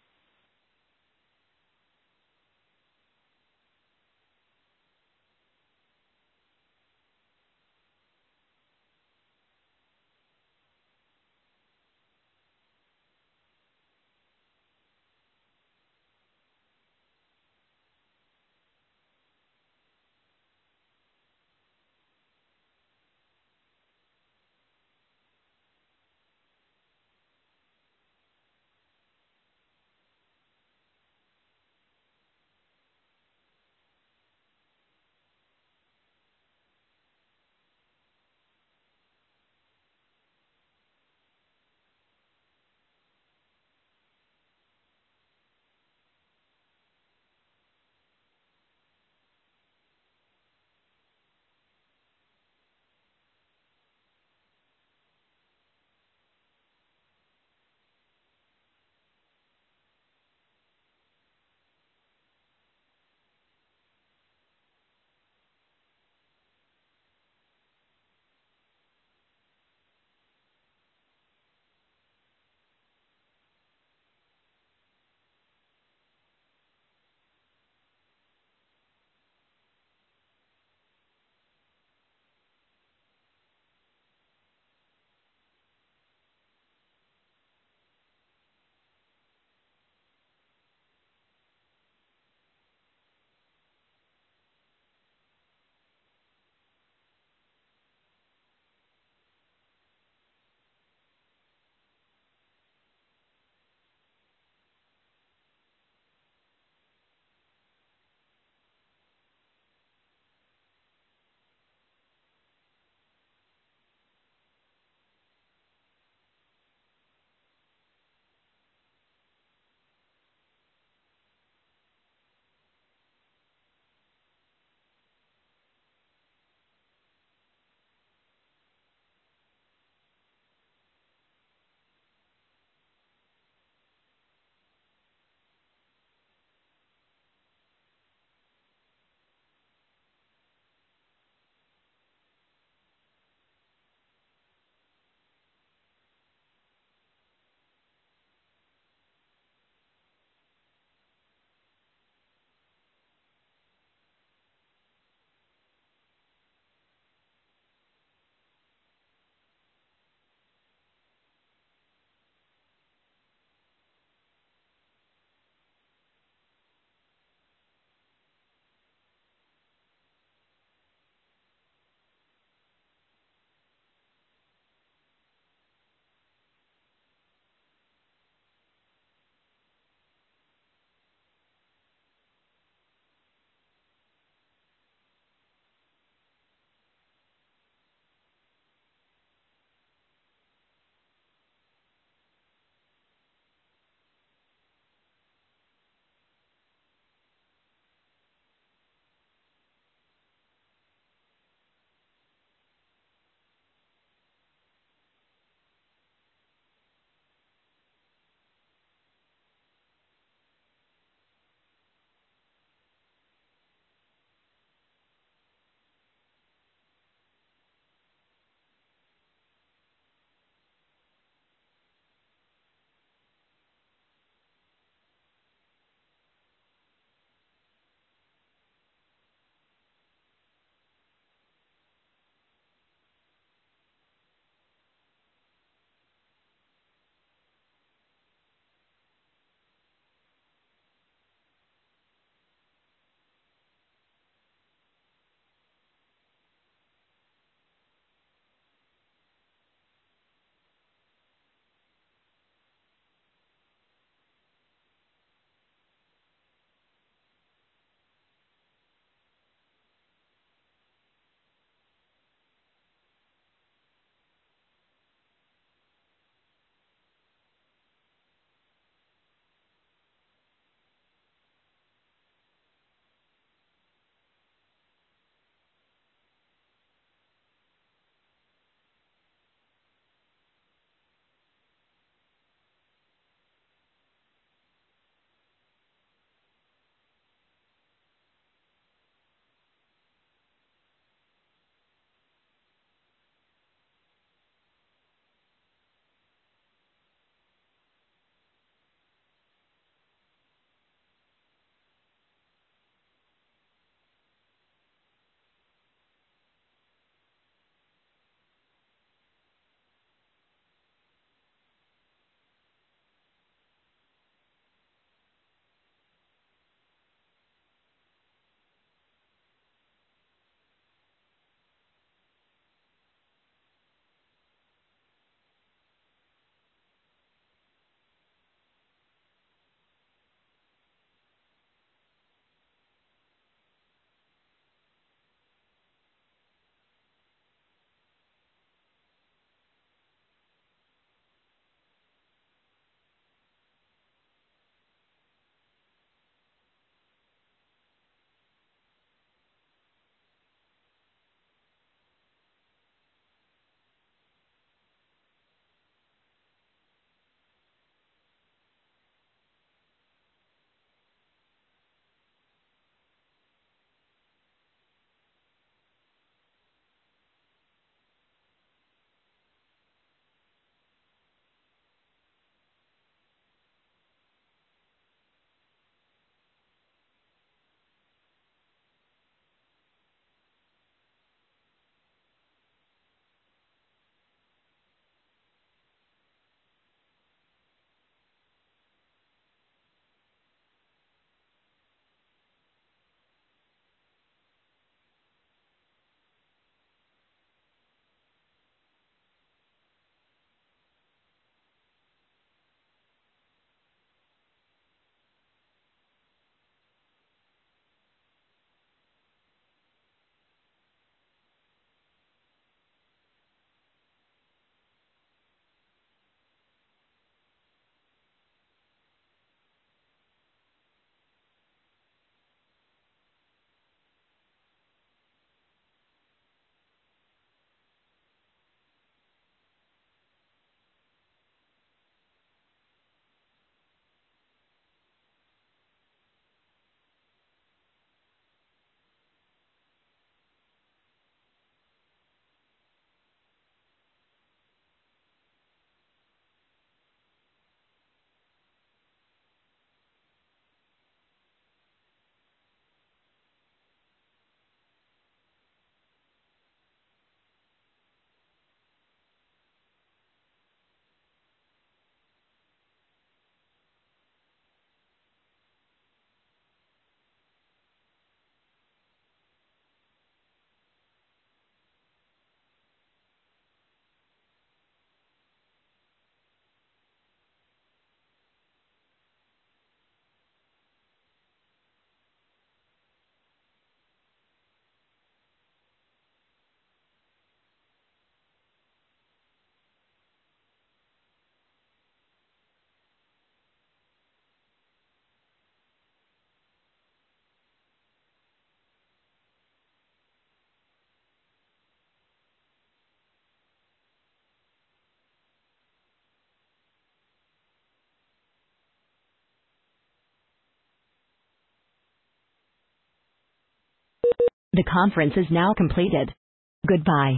The conference is now completed. Goodbye.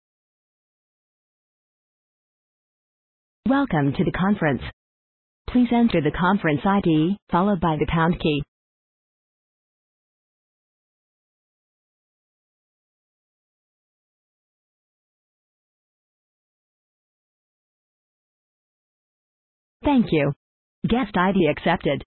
Welcome to the conference. Please enter the conference I D, followed by the pound key. Thank you. Guest I D accepted.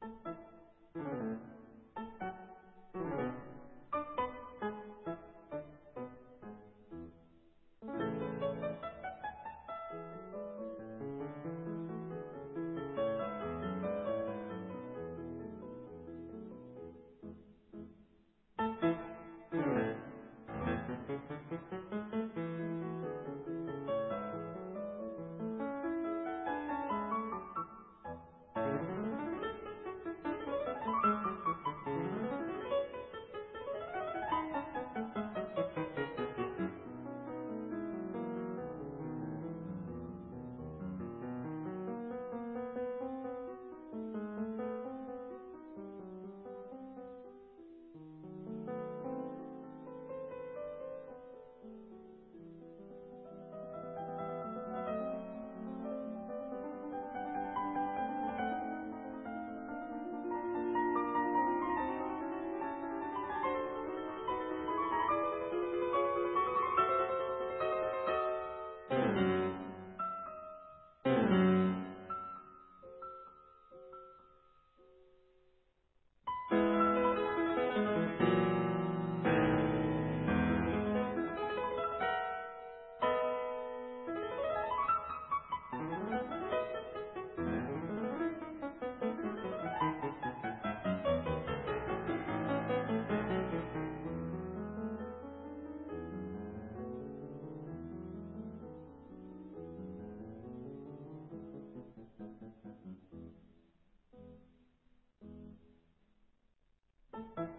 Thank you.